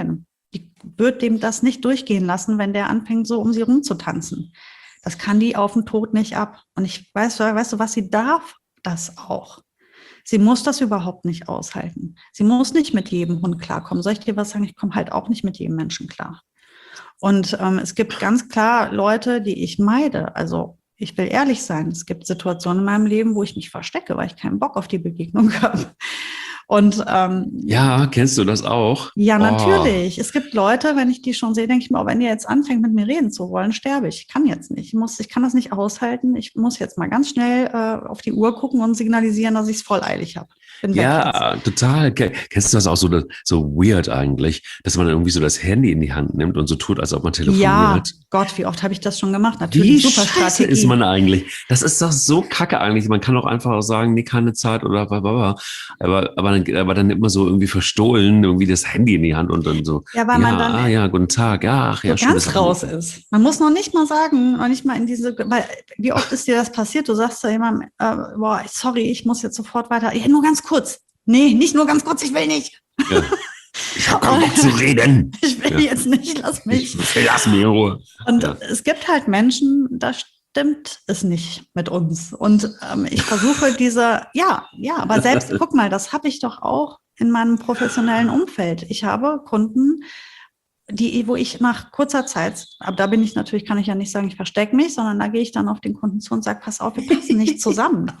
Die wird dem das nicht durchgehen lassen, wenn der anfängt, so um sie rumzutanzen. Das kann die auf den Tod nicht ab. Und weißt du, was sie darf? Das auch. Sie muss das überhaupt nicht aushalten. Sie muss nicht mit jedem Hund klarkommen. Soll ich dir was sagen? Ich komme halt auch nicht mit jedem Menschen klar. Und es gibt ganz klar Leute, die ich meide. Also ich will ehrlich sein, es gibt Situationen in meinem Leben, wo ich mich verstecke, weil ich keinen Bock auf die Begegnung habe. Und ja, kennst du das auch? Ja, natürlich. Es gibt Leute, wenn ich die schon sehe, denke ich mir, wenn ihr jetzt anfängt, mit mir reden zu wollen, sterbe ich. Ich kann jetzt nicht. Ich kann das nicht aushalten. Ich muss jetzt mal ganz schnell auf die Uhr gucken und signalisieren, dass ich es voll eilig habe. Ja, total. Kennst du das auch so weird eigentlich, dass man irgendwie so das Handy in die Hand nimmt und so tut, als ob man telefoniert? Ja, Gott, wie oft habe ich das schon gemacht? Natürlich, wie super scheiße Strategie. Ist man eigentlich? Das ist doch so kacke eigentlich. Man kann auch einfach auch sagen, nee, keine Zeit oder blablabla. Aber dann nimmt man so irgendwie verstohlen irgendwie das Handy in die Hand und dann so. Ja, weil man dann ja, guten Tag. Ja, ach, ja, so ganz raus ist. Man muss noch nicht mal sagen, noch nicht mal in diese, weil wie oft ist dir das passiert? Du sagst zu jemandem, sorry, ich muss jetzt sofort weiter. Ja, nur ganz kurz. Nee, nicht nur ganz kurz, ich will nicht. Ja. Ich habe keinen Bock zu reden. Ich will jetzt nicht, lass mich. Lass mich in Ruhe. Und es gibt halt Menschen, da stimmt es nicht mit uns. Und ich versuche aber selbst, guck mal, das habe ich doch auch in meinem professionellen Umfeld. Ich habe Kunden, wo ich nach kurzer Zeit, aber da bin ich natürlich, kann ich ja nicht sagen, ich verstecke mich, sondern da gehe ich dann auf den Kunden zu und sage, pass auf, wir passen nicht zusammen.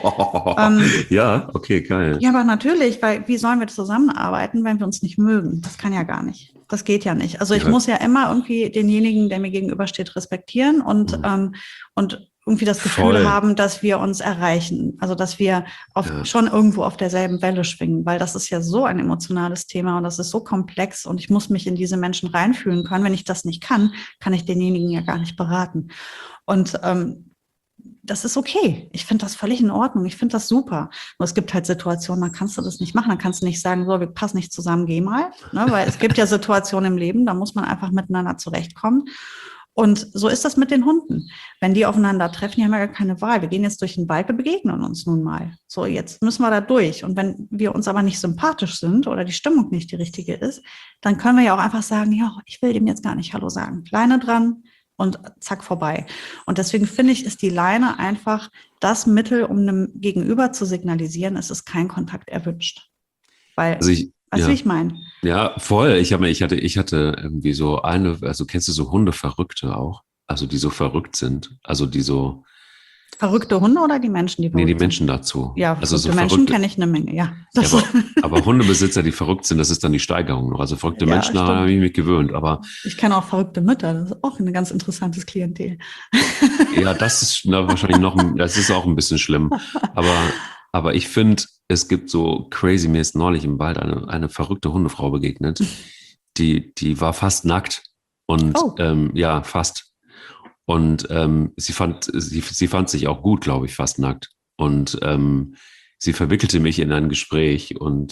Ja, okay, geil. Ja, aber natürlich, weil wie sollen wir zusammenarbeiten, wenn wir uns nicht mögen? Das kann ja gar nicht. Das geht ja nicht. Also ich muss ja immer irgendwie denjenigen, der mir gegenübersteht, respektieren und irgendwie das Gefühl haben, dass wir uns erreichen. Also dass wir schon irgendwo auf derselben Welle schwingen, weil das ist ja so ein emotionales Thema und das ist so komplex und ich muss mich in diese Menschen reinfühlen können. Wenn ich das nicht kann, kann ich denjenigen ja gar nicht beraten. Und das ist okay. Ich finde das völlig in Ordnung. Ich finde das super. Nur es gibt halt Situationen, da kannst du das nicht machen. Da kannst du nicht sagen, so, wir passen nicht zusammen, geh mal. Ne? Weil es gibt ja Situationen im Leben, da muss man einfach miteinander zurechtkommen. Und so ist das mit den Hunden. Wenn die aufeinander treffen, die haben ja gar keine Wahl. Wir gehen jetzt durch den Wald, wir begegnen uns nun mal. So, jetzt müssen wir da durch. Und wenn wir uns aber nicht sympathisch sind oder die Stimmung nicht die richtige ist, dann können wir ja auch einfach sagen, ja, ich will dem jetzt gar nicht Hallo sagen. Leine dran und zack, vorbei. Und deswegen finde ich, ist die Leine einfach das Mittel, um einem Gegenüber zu signalisieren, es ist kein Kontakt erwünscht. Weil, weißt du, wie ich meine? Ja, voll. Ich hatte irgendwie so also kennst du so Hundeverrückte auch? Also die so verrückt sind. Also die so. Verrückte Hunde oder die Menschen, die verrückt sind? Nee, die Menschen dazu. Ja, also so Menschen kenne ich eine Menge, ja. Aber Hundebesitzer, die verrückt sind, das ist dann die Steigerung noch. Also verrückte Menschen, da habe ich mich gewöhnt. Aber ich kenne auch verrückte Mütter, das ist auch ein ganz interessantes Klientel. Ja, das ist wahrscheinlich das ist auch ein bisschen schlimm. Aber ich finde, es gibt so crazy, mir ist neulich im Wald eine verrückte Hundefrau begegnet, die war fast nackt und fast. Und sie fand sich auch gut, glaube ich, fast nackt. Und sie verwickelte mich in ein Gespräch und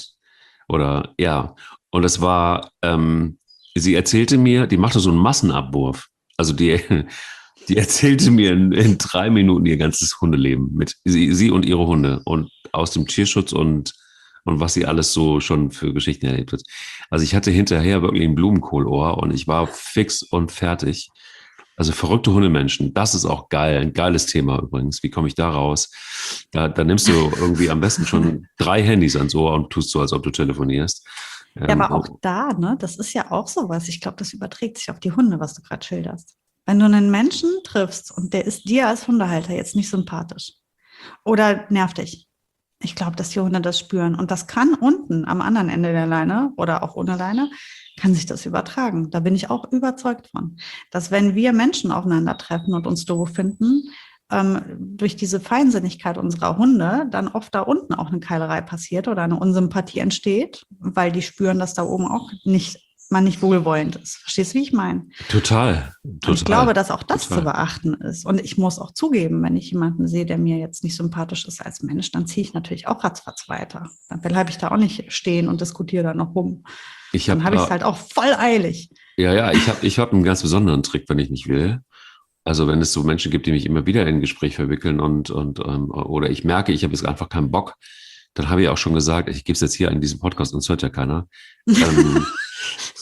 es war, sie erzählte mir, die machte so einen Massenabwurf. Also die erzählte mir in 3 Minuten ihr ganzes Hundeleben mit sie und ihre Hunde und aus dem Tierschutz und was sie alles so schon für Geschichten erlebt hat. Also ich hatte hinterher wirklich ein Blumenkohlohr und ich war fix und fertig. Also verrückte Hundemenschen, das ist auch geil, ein geiles Thema übrigens. Wie komme ich da raus? Da nimmst du irgendwie am besten schon 3 Handys ans Ohr und tust so, als ob du telefonierst. Ja, aber auch da, ne, das ist ja auch sowas. Ich glaube, das überträgt sich auf die Hunde, was du gerade schilderst. Wenn du einen Menschen triffst und der ist dir als Hundehalter jetzt nicht sympathisch oder nervt dich, ich glaube, dass die Hunde das spüren. Und das kann unten am anderen Ende der Leine oder auch ohne Leine, kann sich das übertragen. Da bin ich auch überzeugt von, dass wenn wir Menschen aufeinandertreffen und uns doof finden, durch diese Feinsinnigkeit unserer Hunde dann oft da unten auch eine Keilerei passiert oder eine Unsympathie entsteht, weil die spüren, dass da oben auch man nicht wohlwollend ist. Verstehst du, wie ich meine? Total. Und ich glaube, dass auch das zu beachten ist. Und ich muss auch zugeben, wenn ich jemanden sehe, der mir jetzt nicht sympathisch ist als Mensch, dann ziehe ich natürlich auch ratzfatz weiter. Dann bleibe ich da auch nicht stehen und diskutiere da noch rum. Dann habe ich es halt auch voll eilig. Ja, ich hab einen ganz besonderen Trick, wenn ich nicht will. Also wenn es so Menschen gibt, die mich immer wieder in ein Gespräch verwickeln oder ich merke, ich habe jetzt einfach keinen Bock, dann habe ich auch schon gesagt, ich gebe es jetzt hier in diesem Podcast, uns hört ja keiner.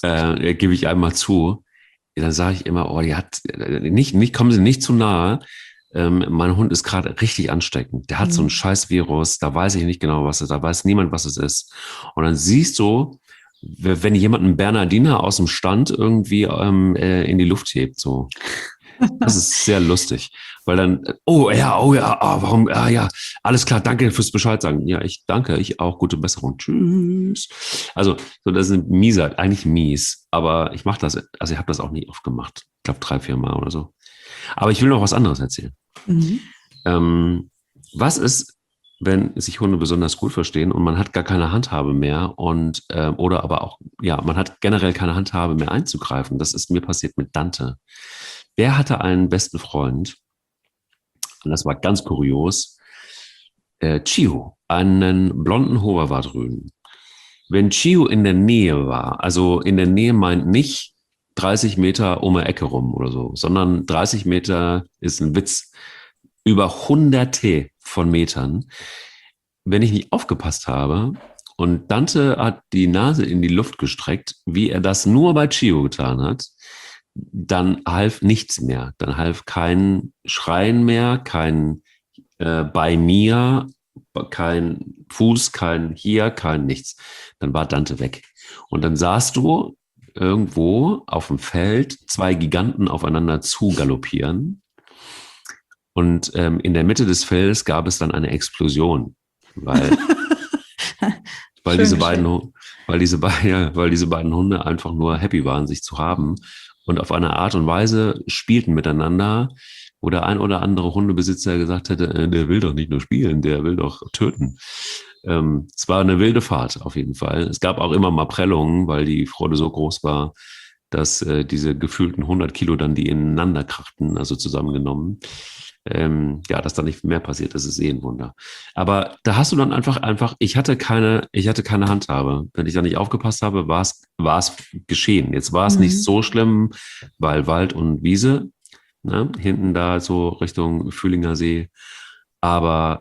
gebe ich einmal zu. Dann sage ich immer, oh, die hat kommen Sie nicht zu nahe. Mein Hund ist gerade richtig ansteckend. Der hat so ein scheiß Virus, da weiß ich nicht genau, was es ist, da weiß niemand, was es ist. Und dann siehst du, wenn jemand einen Bernardiner aus dem Stand irgendwie in die Luft hebt, so. Das ist sehr lustig, weil dann, warum, ja, alles klar, danke fürs Bescheid sagen. Ja, ich danke, ich auch, gute Besserung, tschüss. Also, so, das ist eigentlich mies, aber ich mache das, also ich habe das auch nie oft gemacht. Ich glaube 3-4 Mal oder so. Aber ich will noch was anderes erzählen. Was ist, wenn sich Hunde besonders gut verstehen und man hat gar keine Handhabe mehr oder aber auch, ja, man hat generell keine Handhabe mehr einzugreifen. Das ist mir passiert mit Dante. Der hatte einen besten Freund, und das war ganz kurios, Chihu, einen blonden Hoverwart-Rüden. Wenn Chihu in der Nähe war, also in der Nähe meint nicht 30 Meter um eine Ecke rum oder so, sondern 30 Meter ist ein Witz, über Hunderte von Metern. Wenn ich nicht aufgepasst habe und Dante hat die Nase in die Luft gestreckt, wie er das nur bei Chihu getan hat, dann half nichts mehr. Dann half kein Schreien mehr, kein bei mir, kein Fuß, kein hier, kein nichts. Dann war Dante weg. Und dann sahst du irgendwo auf dem Feld 2 Giganten aufeinander zu galoppieren. Und in der Mitte des Feldes gab es dann eine Explosion, weil diese beiden Hunde einfach nur happy waren, sich zu haben und auf eine Art und Weise spielten miteinander, wo der ein oder andere Hundebesitzer gesagt hätte, der will doch nicht nur spielen, der will doch töten. Es war eine wilde Fahrt auf jeden Fall. Es gab auch immer mal Prellungen, weil die Freude so groß war, dass diese gefühlten 100 Kilo dann die ineinander krachten, also zusammengenommen. Dass da nicht mehr passiert, das ist ein Wunder. Aber da hast du dann einfach, ich hatte keine Handhabe. Wenn ich da nicht aufgepasst habe, war es geschehen. Jetzt war es nicht so schlimm, weil Wald und Wiese, ne, hinten da so Richtung Fühlinger See. Aber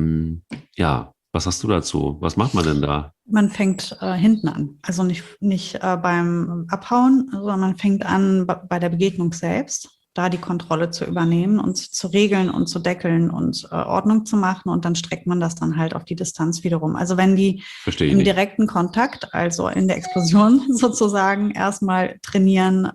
was hast du dazu? Was macht man denn da? Man fängt hinten an. Also nicht beim Abhauen, sondern man fängt an bei der Begegnung selbst, da die Kontrolle zu übernehmen und zu regeln und zu deckeln und Ordnung zu machen. Und dann streckt man das dann halt auf die Distanz wiederum. Also wenn die im direkten Kontakt, also in der Explosion sozusagen, erstmal trainieren,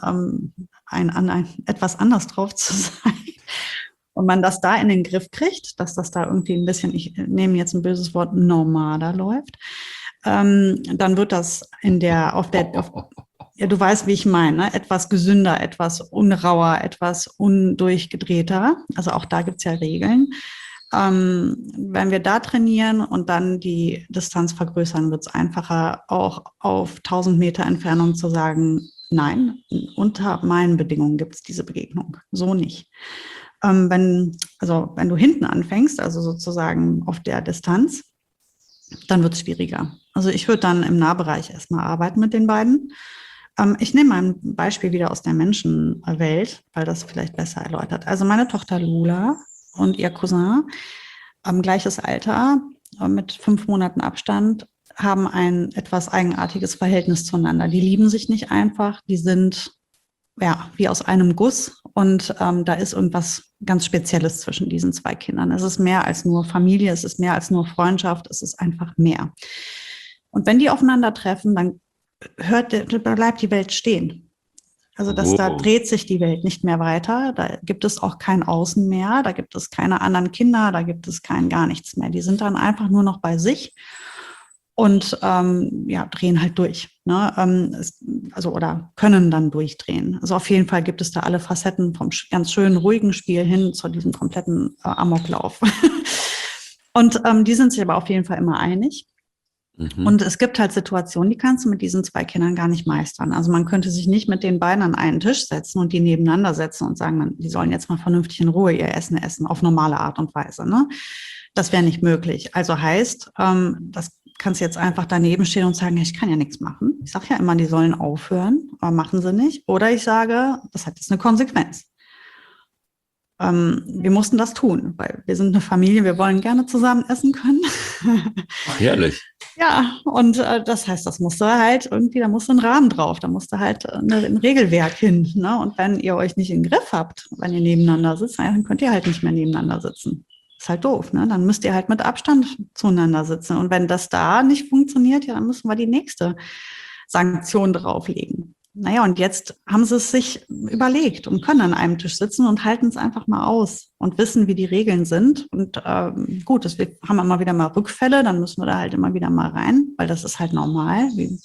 etwas anders drauf zu sein, und man das da in den Griff kriegt, dass das da irgendwie ein bisschen, ich nehme jetzt ein böses Wort, normaler läuft, dann wird das ja, du weißt, wie ich meine, ne? Etwas gesünder, etwas unrauer, etwas undurchgedrehter. Also auch da gibt's ja Regeln. Wenn wir da trainieren und dann die Distanz vergrößern, wird's einfacher, auch auf 1000 Meter Entfernung zu sagen, nein, unter meinen Bedingungen gibt's diese Begegnung, so nicht. Wenn du hinten anfängst, also sozusagen auf der Distanz, dann wird es schwieriger. Also ich würde dann im Nahbereich erstmal arbeiten mit den beiden. Ich nehme ein Beispiel wieder aus der Menschenwelt, weil das vielleicht besser erläutert. Also meine Tochter Lula und ihr Cousin, gleiches Alter, mit 5 Monaten Abstand, haben ein etwas eigenartiges Verhältnis zueinander. Die lieben sich nicht einfach, die sind wie aus einem Guss und da ist irgendwas ganz Spezielles zwischen diesen 2 Kindern. Es ist mehr als nur Familie, es ist mehr als nur Freundschaft, es ist einfach mehr. Und wenn die aufeinandertreffen, dann bleibt die Welt stehen. Also da dreht sich die Welt nicht mehr weiter, da gibt es auch kein Außen mehr, da gibt es keine anderen Kinder, da gibt es gar nichts mehr. Die sind dann einfach nur noch bei sich und drehen halt durch, ne? Oder können dann durchdrehen. Also auf jeden Fall gibt es da alle Facetten vom ganz schönen ruhigen Spiel hin zu diesem kompletten Amoklauf. Und die sind sich aber auf jeden Fall immer einig. Und es gibt halt Situationen, die kannst du mit diesen 2 Kindern gar nicht meistern. Also man könnte sich nicht mit den beiden an einen Tisch setzen und die nebeneinander setzen und sagen, die sollen jetzt mal vernünftig in Ruhe ihr Essen essen, auf normale Art und Weise, ne? Das wäre nicht möglich. Also heißt, das kannst du jetzt einfach daneben stehen und sagen, ich kann ja nichts machen. Ich sage ja immer, die sollen aufhören, aber machen sie nicht. Oder ich sage, das hat jetzt eine Konsequenz. Wir mussten das tun, weil wir sind eine Familie, wir wollen gerne zusammen essen können. Ach, herrlich. Ja, und das heißt, das musste halt irgendwie, da musste ein Rahmen drauf, da musste halt ein Regelwerk hin. Ne? Und wenn ihr euch nicht im Griff habt, wenn ihr nebeneinander sitzt, dann könnt ihr halt nicht mehr nebeneinander sitzen. Ist halt doof, ne? Dann müsst ihr halt mit Abstand zueinander sitzen. Und wenn das da nicht funktioniert, ja, dann müssen wir die nächste Sanktion drauflegen. Naja, und jetzt haben sie es sich überlegt und können an einem Tisch sitzen und halten es einfach mal aus und wissen, wie die Regeln sind. Und gut, wir haben immer wieder mal Rückfälle, dann müssen wir da halt immer wieder mal rein, weil das ist halt normal.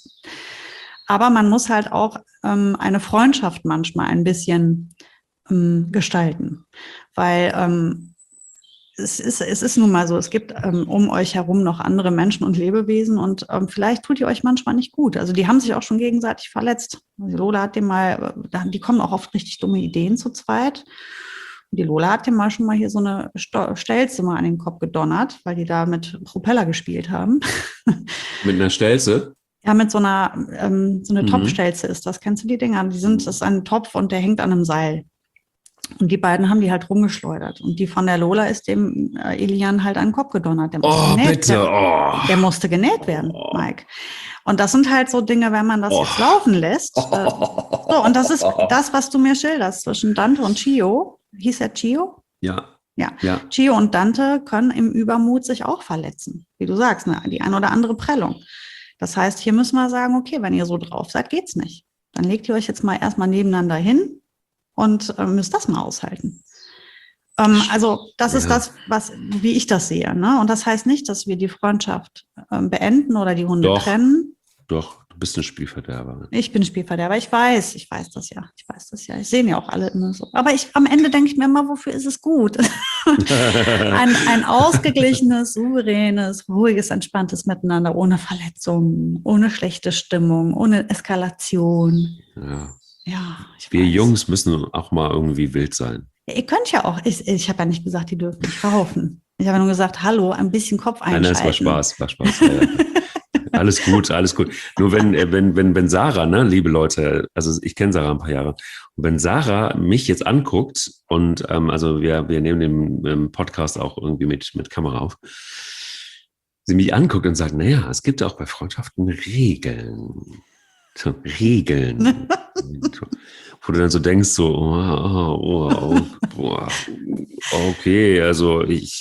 Aber man muss halt auch eine Freundschaft manchmal ein bisschen gestalten, weil es ist nun mal so, es gibt um euch herum noch andere Menschen und Lebewesen und vielleicht tut ihr euch manchmal nicht gut. Also die haben sich auch schon gegenseitig verletzt. Also Lola hat die kommen auch oft richtig dumme Ideen zu zweit. Und die Lola hat dem mal schon mal hier so eine Stelze mal an den Kopf gedonnert, weil die da mit Propeller gespielt haben. Mit einer Stelze? Ja, mit so eine Topfstelze ist das. Kennst du die Dinger? Das ist ein Topf und der hängt an einem Seil. Und die beiden haben die halt rumgeschleudert. Und die von der Lola ist dem Elian halt an den Kopf gedonnert. Der musste genäht werden, Mike. Und das sind halt so Dinge, wenn man das jetzt laufen lässt. So, und das ist das, was du mir schilderst zwischen Dante und Chio. Hieß er Chio? Ja. Ja. Chio und Dante können im Übermut sich auch verletzen. Wie du sagst, ne? Die eine oder andere Prellung. Das heißt, hier müssen wir sagen, okay, wenn ihr so drauf seid, geht's nicht. Dann legt ihr euch jetzt mal erstmal nebeneinander hin und müsst das mal aushalten. Also das ist das, wie ich das sehe. Ne? Und das heißt nicht, dass wir die Freundschaft beenden oder die Hunde trennen. Doch, du bist ein Spielverderber. Ich bin Spielverderber. Ich weiß das ja. Ich sehe ja auch alle immer so. Aber am Ende denke ich mir immer, wofür ist es gut? ein ausgeglichenes, souveränes, ruhiges, entspanntes Miteinander, ohne Verletzungen, ohne schlechte Stimmung, ohne Eskalation. Ja, wir Jungs müssen auch mal irgendwie wild sein. Ja, ihr könnt ja auch. Ich habe ja nicht gesagt, die dürfen nicht verhaufen. Ich habe nur gesagt, hallo, ein bisschen Kopf einschalten. Nein, das war Spaß. Ja. Alles gut. Nur wenn Sarah, ne, liebe Leute, also ich kenne Sarah ein paar Jahre, und wenn Sarah mich jetzt anguckt und also wir nehmen den Podcast auch irgendwie mit Kamera auf, sie mich anguckt und sagt, naja, es gibt auch bei Freundschaften Regeln. So, Regeln. Wo du dann so denkst, so, okay, also ich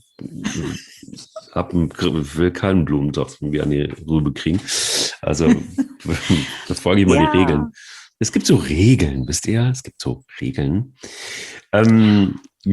will keinen Blumentopf irgendwie an die Rübe kriegen. Also das folge ich mal die Regeln. Es gibt so Regeln, wisst ihr? Es gibt so Regeln. Nein,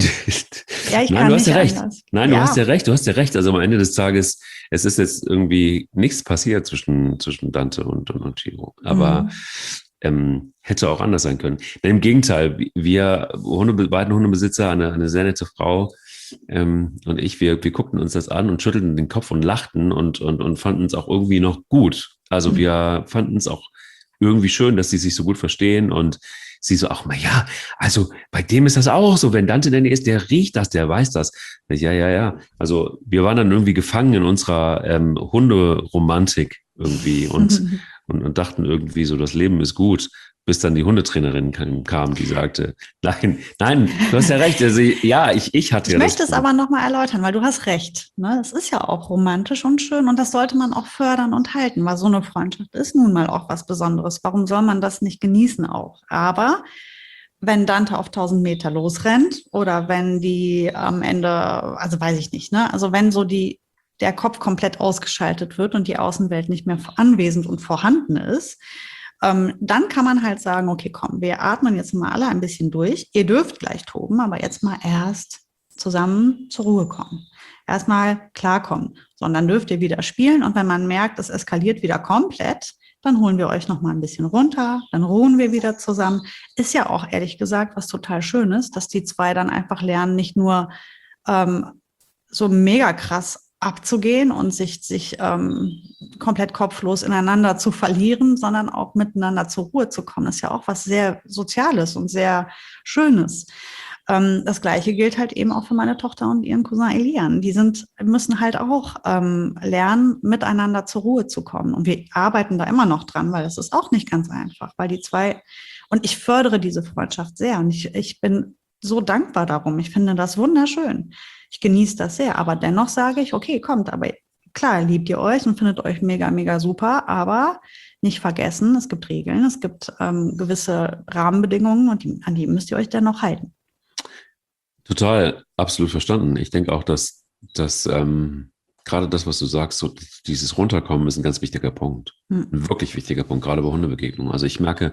du hast ja recht. Nein, du hast ja recht. Also am Ende des Tages, es ist jetzt irgendwie nichts passiert zwischen Dante und Chiro. Aber hätte auch anders sein können. Denn im Gegenteil, wir beiden Hundebesitzer, eine sehr nette Frau und ich, wir guckten uns das an und schüttelten den Kopf und lachten und fanden es auch irgendwie noch gut. Also wir fanden es auch irgendwie schön, dass sie sich so gut verstehen und sie so, ach, ja, also bei dem ist das auch so, wenn Dante denn ist, der riecht das, der weiß das. Ja. Also wir waren dann irgendwie gefangen in unserer Hunderomantik irgendwie und dachten irgendwie so, das Leben ist gut, bis dann die Hundetrainerin kam, die sagte, nein, du hast ja recht. Also, ja, ich hatte ja das. Ich möchte es aber nochmal erläutern, weil du hast recht. Ne? Es ist ja auch romantisch und schön und das sollte man auch fördern und halten, weil so eine Freundschaft ist nun mal auch was Besonderes. Warum soll man das nicht genießen auch? Aber wenn Dante auf 1000 Meter losrennt oder wenn die am Ende, also weiß ich nicht, ne? Also wenn so der Kopf komplett ausgeschaltet wird und die Außenwelt nicht mehr anwesend und vorhanden ist, dann kann man halt sagen, okay, komm, wir atmen jetzt mal alle ein bisschen durch. Ihr dürft gleich toben, aber jetzt mal erst zusammen zur Ruhe kommen. Erstmal klarkommen. So, und dann dürft ihr wieder spielen. Und wenn man merkt, es eskaliert wieder komplett, dann holen wir euch noch mal ein bisschen runter. Dann ruhen wir wieder zusammen. Ist ja auch ehrlich gesagt was total Schönes, dass die zwei dann einfach lernen, nicht nur so mega krass abzugehen und sich komplett kopflos ineinander zu verlieren, sondern auch miteinander zur Ruhe zu kommen. Das ist ja auch was sehr Soziales und sehr Schönes. Das Gleiche gilt halt eben auch für meine Tochter und ihren Cousin Elian. Die müssen halt auch lernen, miteinander zur Ruhe zu kommen. Und wir arbeiten da immer noch dran, weil das ist auch nicht ganz einfach, weil die zwei, und ich fördere diese Freundschaft sehr und ich bin so dankbar darum. Ich finde das wunderschön. Ich genieße das sehr, aber dennoch sage ich, okay, kommt, aber klar, liebt ihr euch und findet euch mega, mega super, aber nicht vergessen, es gibt Regeln, es gibt gewisse Rahmenbedingungen und an die müsst ihr euch dann noch halten. Total, absolut verstanden. Ich denke auch, dass gerade das, was du sagst, so dieses Runterkommen ist ein ganz wichtiger Punkt. Ein wirklich wichtiger Punkt, gerade bei Hundebegegnungen. Also ich merke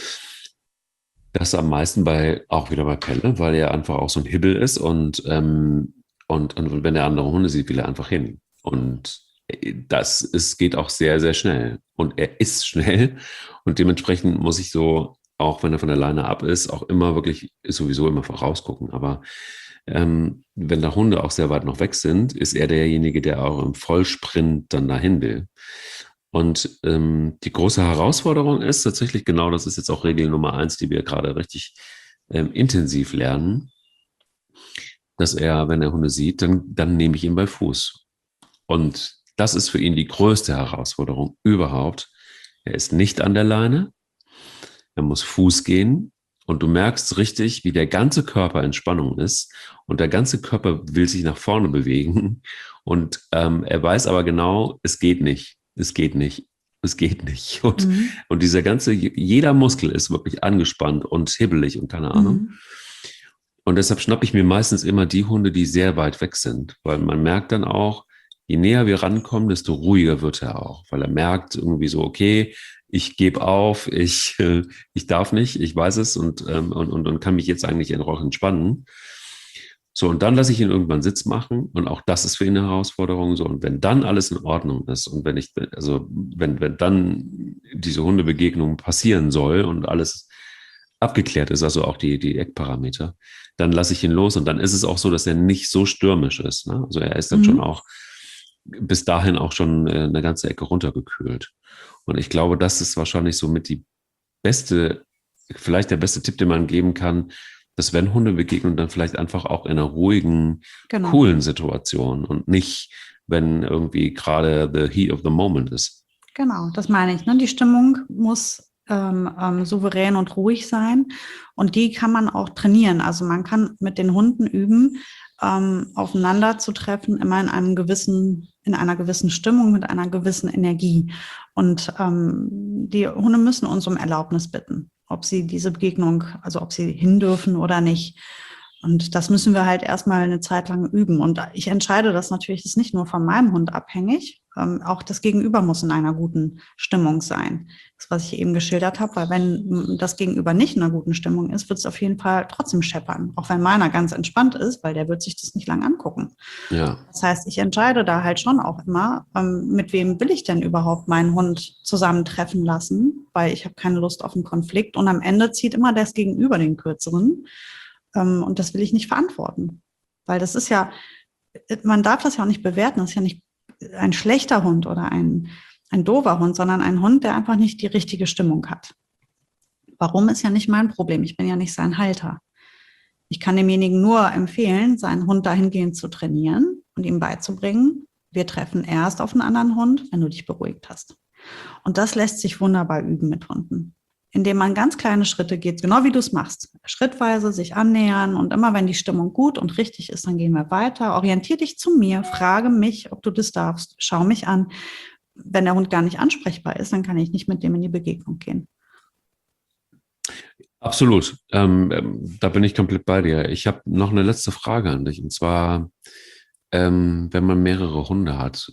das am meisten auch wieder bei Pelle, weil er einfach auch so ein Hibbel ist und wenn er andere Hunde sieht, will er einfach hin. Und geht auch sehr, sehr schnell. Und er ist schnell und dementsprechend muss ich so, auch wenn er von der Leine ab ist, auch immer wirklich sowieso immer vorausgucken. Aber wenn da Hunde auch sehr weit noch weg sind, ist er derjenige, der auch im Vollsprint dann dahin will. Und die große Herausforderung ist tatsächlich genau, das ist jetzt auch Regel Nummer 1, die wir gerade richtig intensiv lernen, dass er, wenn er Hunde sieht, dann nehme ich ihn bei Fuß. Und das ist für ihn die größte Herausforderung überhaupt. Er ist nicht an der Leine, er muss Fuß gehen und du merkst richtig, wie der ganze Körper in Spannung ist und der ganze Körper will sich nach vorne bewegen und er weiß aber genau, es geht nicht. Es geht nicht. Es geht nicht. Und jeder Muskel ist wirklich angespannt und hibbelig und keine Ahnung. Und deshalb schnappe ich mir meistens immer die Hunde, die sehr weit weg sind, weil man merkt dann auch, je näher wir rankommen, desto ruhiger wird er auch, weil er merkt irgendwie so, okay, ich gebe auf, ich darf nicht, ich weiß es und kann mich jetzt eigentlich auch entspannen. So, und dann lasse ich ihn irgendwann Sitz machen und auch das ist für ihn eine Herausforderung. So, und wenn dann alles in Ordnung ist und wenn dann diese Hundebegegnung passieren soll und alles abgeklärt ist, also auch die Eckparameter, dann lasse ich ihn los und dann ist es auch so, dass er nicht so stürmisch ist. Ne? Also er ist dann schon auch bis dahin auch schon eine ganze Ecke runtergekühlt. Und ich glaube, das ist wahrscheinlich somit vielleicht der beste Tipp, den man geben kann, dass wenn Hunde begegnen, dann vielleicht einfach auch in einer ruhigen, coolen Situation und nicht, wenn irgendwie gerade the heat of the moment ist. Genau, das meine ich. Ne? Die Stimmung muss souverän und ruhig sein und die kann man auch trainieren. Also man kann mit den Hunden üben, aufeinander zu treffen, immer in einer gewissen Stimmung, mit einer gewissen Energie. Und die Hunde müssen uns um Erlaubnis bitten, ob sie diese Begegnung, also ob sie hin dürfen oder nicht. Und das müssen wir halt erstmal eine Zeit lang üben. Und ich entscheide das natürlich, das ist nicht nur von meinem Hund abhängig, auch das Gegenüber muss in einer guten Stimmung sein. Das, was ich eben geschildert habe, weil wenn das Gegenüber nicht in einer guten Stimmung ist, wird es auf jeden Fall trotzdem scheppern. Auch wenn meiner ganz entspannt ist, weil der wird sich das nicht lang angucken. Ja. Das heißt, ich entscheide da halt schon auch immer, mit wem will ich denn überhaupt meinen Hund zusammentreffen lassen, weil ich habe keine Lust auf einen Konflikt. Und am Ende zieht immer das Gegenüber den Kürzeren. Und das will ich nicht verantworten. Weil das ist ja, man darf das ja auch nicht bewerten, das ist ja nicht ein schlechter Hund oder ein doofer Hund, sondern ein Hund, der einfach nicht die richtige Stimmung hat. Warum, ist ja nicht mein Problem. Ich bin ja nicht sein Halter. Ich kann demjenigen nur empfehlen, seinen Hund dahingehend zu trainieren und ihm beizubringen, wir treffen erst auf einen anderen Hund, wenn du dich beruhigt hast. Und das lässt sich wunderbar üben mit Hunden, indem man ganz kleine Schritte geht, genau wie du es machst. Schrittweise sich annähern und immer, wenn die Stimmung gut und richtig ist, dann gehen wir weiter. Orientier dich zu mir, frage mich, ob du das darfst. Schau mich an. Wenn der Hund gar nicht ansprechbar ist, dann kann ich nicht mit dem in die Begegnung gehen. Absolut. Da bin ich komplett bei dir. Ich habe noch eine letzte Frage an dich. Und zwar, wenn man mehrere Hunde hat,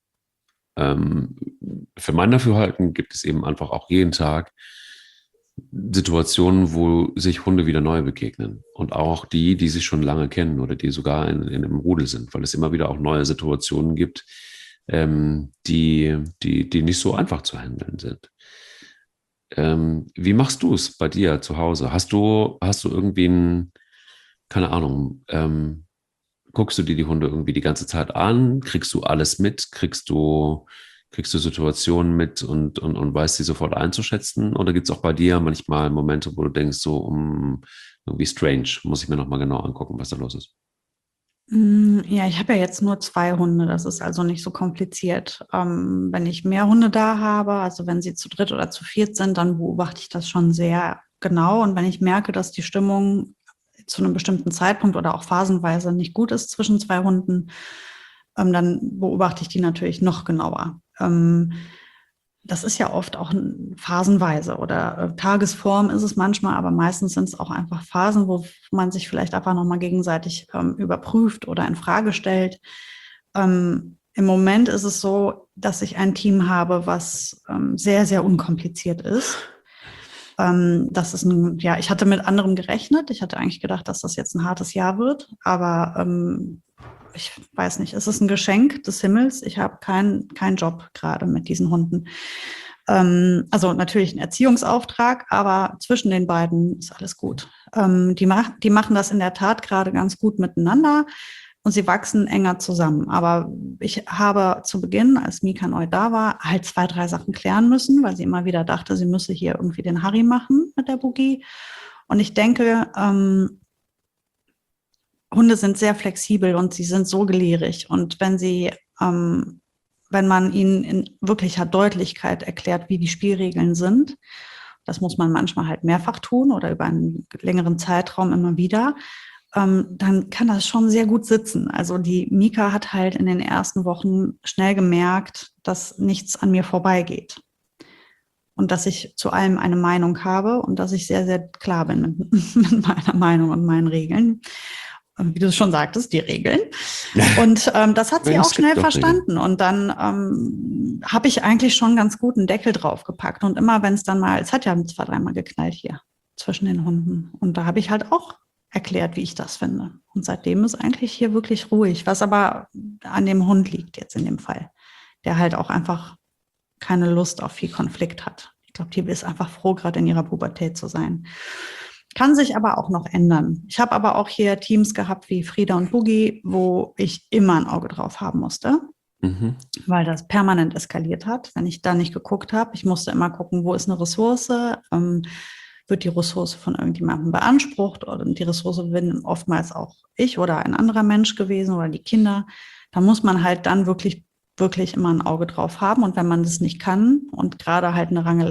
für mein Dafürhalten gibt es eben einfach auch jeden Tag Situationen, wo sich Hunde wieder neu begegnen. Und auch die sich schon lange kennen oder die sogar in einem Rudel sind, weil es immer wieder auch neue Situationen gibt, die nicht so einfach zu handeln sind. Wie machst du es bei dir zu Hause? Hast du irgendwie keine Ahnung, guckst du dir die Hunde irgendwie die ganze Zeit an? Kriegst du alles mit? Kriegst du Situationen mit und weißt sie sofort einzuschätzen? Oder gibt es auch bei dir manchmal Momente, wo du denkst, so irgendwie strange, muss ich mir nochmal genau angucken, was da los ist? Ja, ich habe ja jetzt nur 2 Hunde, das ist also nicht so kompliziert. Wenn ich mehr Hunde da habe, also wenn sie zu dritt oder zu viert sind, dann beobachte ich das schon sehr genau. Und wenn ich merke, dass die Stimmung zu einem bestimmten Zeitpunkt oder auch phasenweise nicht gut ist zwischen 2 Hunden, dann beobachte ich die natürlich noch genauer. Das ist ja oft auch phasenweise oder Tagesform ist es manchmal, aber meistens sind es auch einfach Phasen, wo man sich vielleicht einfach nochmal gegenseitig überprüft oder in Frage stellt. Im Moment ist es so, dass ich ein Team habe, was sehr, sehr unkompliziert ist. Das ist ich hatte mit anderem gerechnet. Ich hatte eigentlich gedacht, dass das jetzt ein hartes Jahr wird, aber ich weiß nicht, es ist ein Geschenk des Himmels. Ich habe keinen Job gerade mit diesen Hunden. Also natürlich ein Erziehungsauftrag, aber zwischen den beiden ist alles gut. Die machen das in der Tat gerade ganz gut miteinander und sie wachsen enger zusammen. Aber ich habe zu Beginn, als Mika neu da war, halt 2, 3 Sachen klären müssen, weil sie immer wieder dachte, sie müsse hier irgendwie den Harry machen mit der Boogie. Und ich denke, Hunde sind sehr flexibel und sie sind so gelehrig. Und wenn man ihnen in wirklicher Deutlichkeit erklärt, wie die Spielregeln sind, das muss man manchmal halt mehrfach tun oder über einen längeren Zeitraum immer wieder, dann kann das schon sehr gut sitzen. Also die Mika hat halt in den ersten Wochen schnell gemerkt, dass nichts an mir vorbeigeht. Und dass ich zu allem eine Meinung habe und dass ich sehr, sehr klar bin mit meiner Meinung und meinen Regeln. Wie du schon sagtest, die Regeln. Und das hat sie auch schnell verstanden. Und dann habe ich eigentlich schon ganz gut einen Deckel draufgepackt. Und immer wenn es dann mal, es hat ja 2, 3 Mal geknallt hier zwischen den Hunden. Und da habe ich halt auch erklärt, wie ich das finde. Und seitdem ist eigentlich hier wirklich ruhig, was aber an dem Hund liegt jetzt in dem Fall, der halt auch einfach keine Lust auf viel Konflikt hat. Ich glaube, die ist einfach froh, gerade in ihrer Pubertät zu sein. Kann sich aber auch noch ändern. Ich habe aber auch hier Teams gehabt wie Frieda und Boogie, wo ich immer ein Auge drauf haben musste, weil das permanent eskaliert hat, wenn ich da nicht geguckt habe. Ich musste immer gucken, wo ist eine Ressource, wird die Ressource von irgendjemandem beansprucht oder die Ressource bin oftmals auch ich oder ein anderer Mensch gewesen oder die Kinder. Da muss man halt dann wirklich immer ein Auge drauf haben. Und wenn man das nicht kann und gerade halt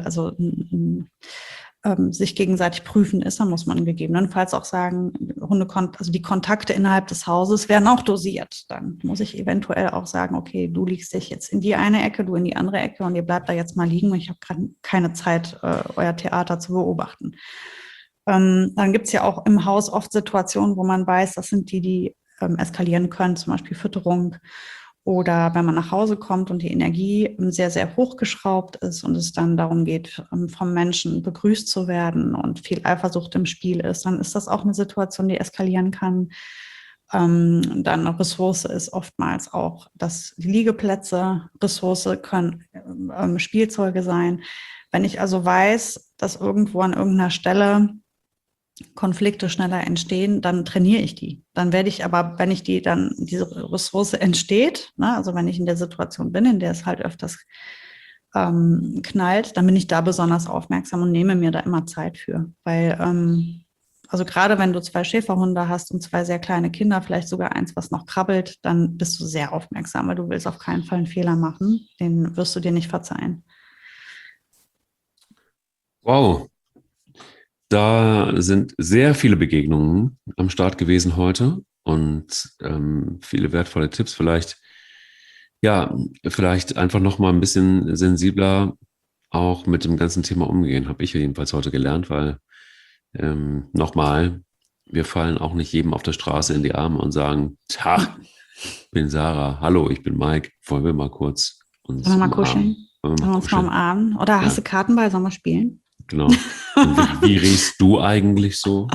sich gegenseitig prüfen ist, dann muss man gegebenenfalls auch sagen, also die Kontakte innerhalb des Hauses werden auch dosiert. Dann muss ich eventuell auch sagen, okay, du legst dich jetzt in die eine Ecke, du in die andere Ecke und ihr bleibt da jetzt mal liegen und ich habe gerade keine Zeit, euer Theater zu beobachten. Dann gibt es ja auch im Haus oft Situationen, wo man weiß, das sind die eskalieren können, zum Beispiel Fütterung. Oder wenn man nach Hause kommt und die Energie sehr, sehr hochgeschraubt ist und es dann darum geht, vom Menschen begrüßt zu werden und viel Eifersucht im Spiel ist, dann ist das auch eine Situation, die eskalieren kann. Dann eine Ressource ist oftmals auch, dass die Liegeplätze, Ressource können Spielzeuge sein. Wenn ich also weiß, dass irgendwo an irgendeiner Stelle Konflikte schneller entstehen, dann trainiere ich die. Dann werde ich aber, wenn diese Ressource entsteht, ne, also wenn ich in der Situation bin, in der es halt öfters knallt, dann bin ich da besonders aufmerksam und nehme mir da immer Zeit für. Weil, also gerade wenn du 2 Schäferhunde hast und 2 sehr kleine Kinder, vielleicht sogar eins, was noch krabbelt, dann bist du sehr aufmerksam, weil du willst auf keinen Fall einen Fehler machen. Den wirst du dir nicht verzeihen. Wow. Da sind sehr viele Begegnungen am Start gewesen heute und viele wertvolle Tipps. Vielleicht einfach noch mal ein bisschen sensibler auch mit dem ganzen Thema umgehen, habe ich jedenfalls heute gelernt, weil nochmal, wir fallen auch nicht jedem auf der Straße in die Arme und sagen, tja, ich bin Sarah, hallo, ich bin Mike, wollen wir mal kurz uns mal kuscheln? Wollen wir uns mal umarmen? Oder hast du Karten bei, sollen wir spielen? Genau. Und wie riechst du eigentlich so?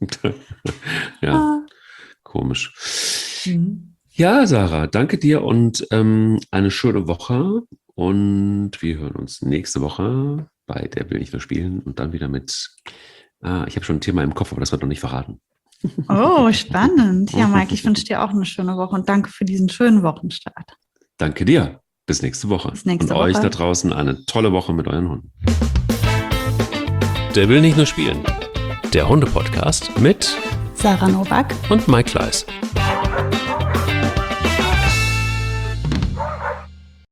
Ja, komisch. Ja, Sarah, danke dir und eine schöne Woche. Und wir hören uns nächste Woche bei Der will nicht nur spielen und dann wieder mit, ich habe schon ein Thema im Kopf, aber das wird noch nicht verraten. Oh, spannend. Ja, Mike, ich wünsche dir auch eine schöne Woche und danke für diesen schönen Wochenstart. Danke dir. Bis nächste Woche. Und euch da draußen eine tolle Woche mit euren Hunden. Der will nicht nur spielen. Der Hunde-Podcast mit Sarah Nowak und Mike Kleiss.